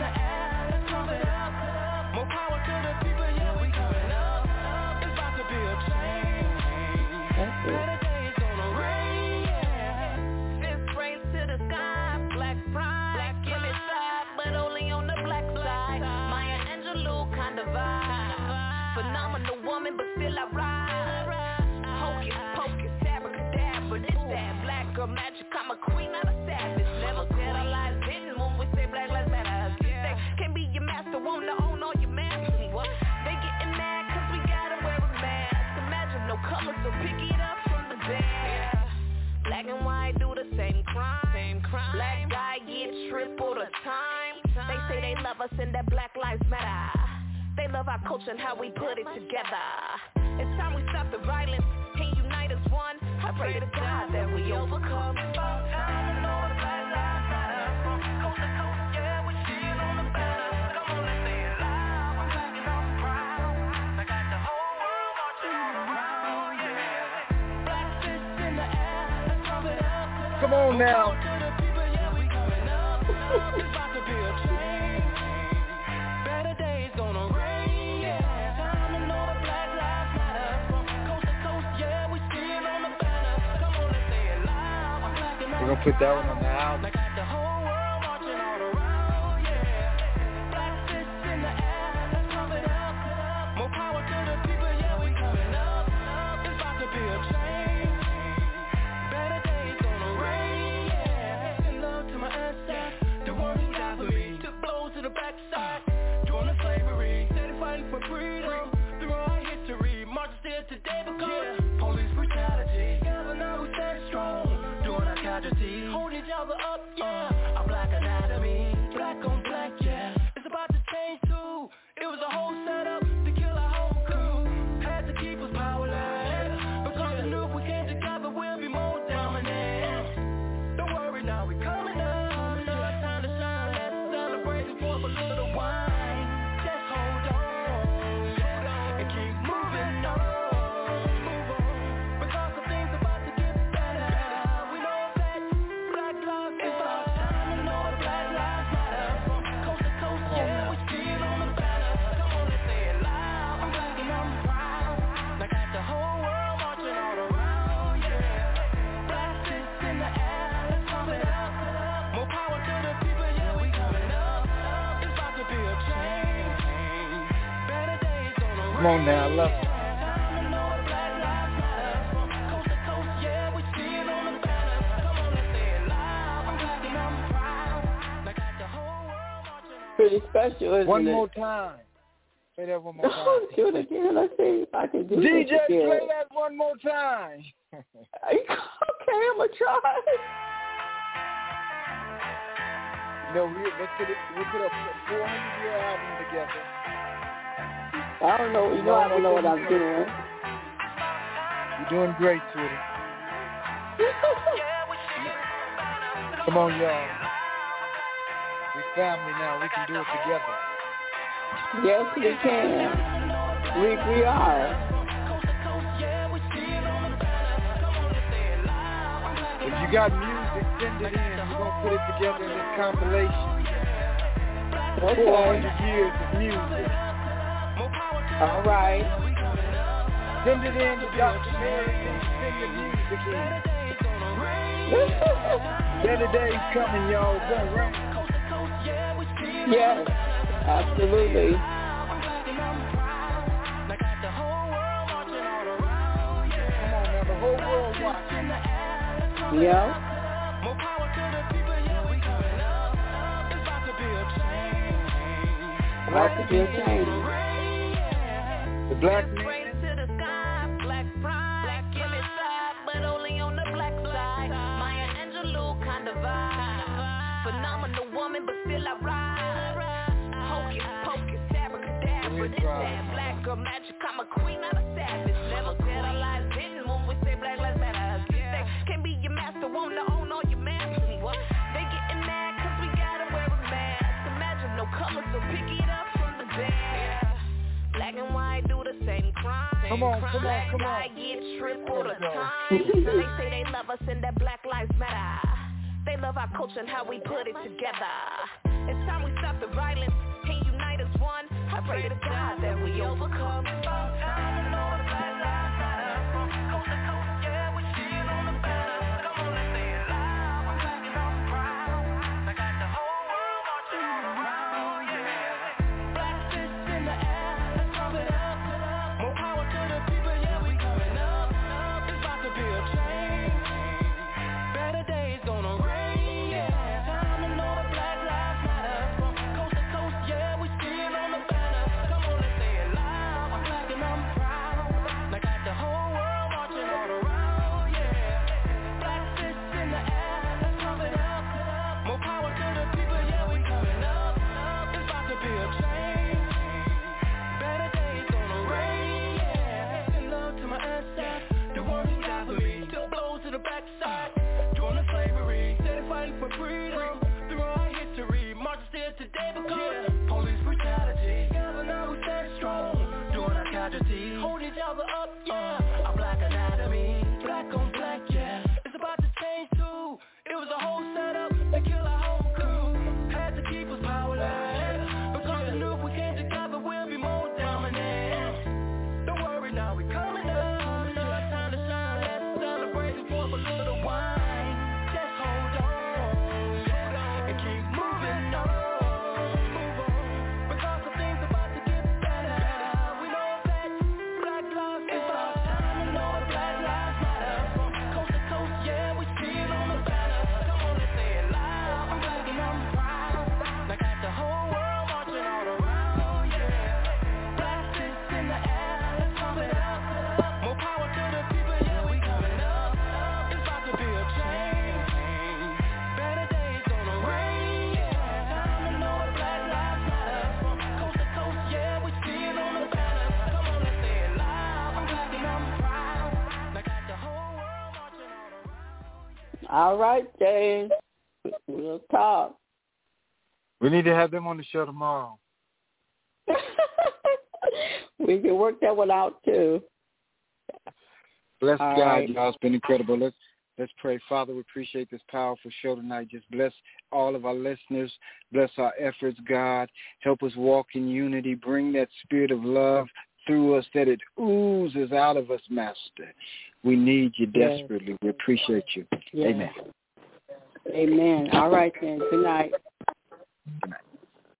And that Black Lives Matter. They love our culture and how we put it together. It's time we stop the violence and unite as one. I pray to God that we overcome. Come on now. We're going to put that one on the album. Hold each other up, yeah. A black anatomy, black on black, yeah. It's about to change too. It was a whole setup to kill our whole crew. Had to keep us powerless, because we knew if we came together we'll be more dominant. Don't worry now, we coming up. It's our time to shine. Let's celebrate and pour up a little wine. Just hold on and keep moving on. Move on, because the things about to get better. We know that Black lives it's our time to know that Black lives matter. From coast to coast, yeah, we still on the banner. Come on, let's say it loud. I'm black and I'm proud. I got the whole world marching all around, yeah. Black fists in the air, let's pump it up. More power to the people, yeah, we coming up. It's about to be a change. Better days gonna rain. Come on now, I love it. Pretty special, isn't one it? more time. Say that one more time. Do it again. Let's see if I can do D J, this again. play that one more time. Okay, I'm gonna try. No, we let's put it. We put a four hundred year album together. together. I don't know. You know, I don't know what I'm doing. You're doing great, sweetie. Come on, y'all. We family now. We can do it together. Yes, we can. We we are. If you got music, send it in. We're gonna put it together in this compilation. Okay. four hundred years of music. All right. Send it in to Doctor Mary. Send your music in. Better days coming, y'all. It's gonna rain. Yes, absolutely. Come on now, the whole world watching. Yeah. About to be a change. The black man. Phenomenal woman, but still I ride. Hocus pocus, abracadabra. This that black girl magic. I'm a queen, not a savage. Never said our lives didn't when we say black lives matter. They can't be your master, won't own all your masters. They getting mad cause we gotta wear a mask. Imagine no color, so pick it up from the bed. Black and white do the same crime. Come on, come on, black come guy on. get tripped all the time. They say they love us and that black lives matter. They love our culture and how we put it together. It's time we stop the violence and unite as one. I pray to God that we overcome. Hold each other up, yeah. Uh, our black anatomy, black on black, yeah. It's about to change too. It was a whole setup to kill our whole crew. Had to keep us powerless. Because we knew if we came together, we'll be more dominant. Don't worry now, we coming up. It's time to shine, let's celebrate and pour up a little wine. Just hold on and keep moving on. Move on, because the things about to get better. We know that black lives it's our time to know that black lives matter. From coast to coast, yeah, we see it on the banner. Come on, let's say it loud. I'm black and I'm proud. I got the whole world marching all around, yeah. Black fists in the air, let's pump it up. More power to the people, yeah, we coming up. It's about to be a change. Better days gonna rain, yeah. Time to know that black lives matter. From coast to coast, yeah, we see it on the banner. Come on, let's say it loud. I'm black and I'm proud. I got the whole world marching all around. All right, James. We'll talk. We need to have them on the show tomorrow. We can work that one out too. Bless All God, right. y'all. It's been incredible. Let's let's pray. Father, we appreciate this powerful show tonight. Just bless all of our listeners. Bless our efforts, God. Help us walk in unity. Bring that spirit of love through us, that it oozes out of us, Master. We need you Yes. desperately. We appreciate you. Yes. Amen. Amen. All right then. Good night. Good night.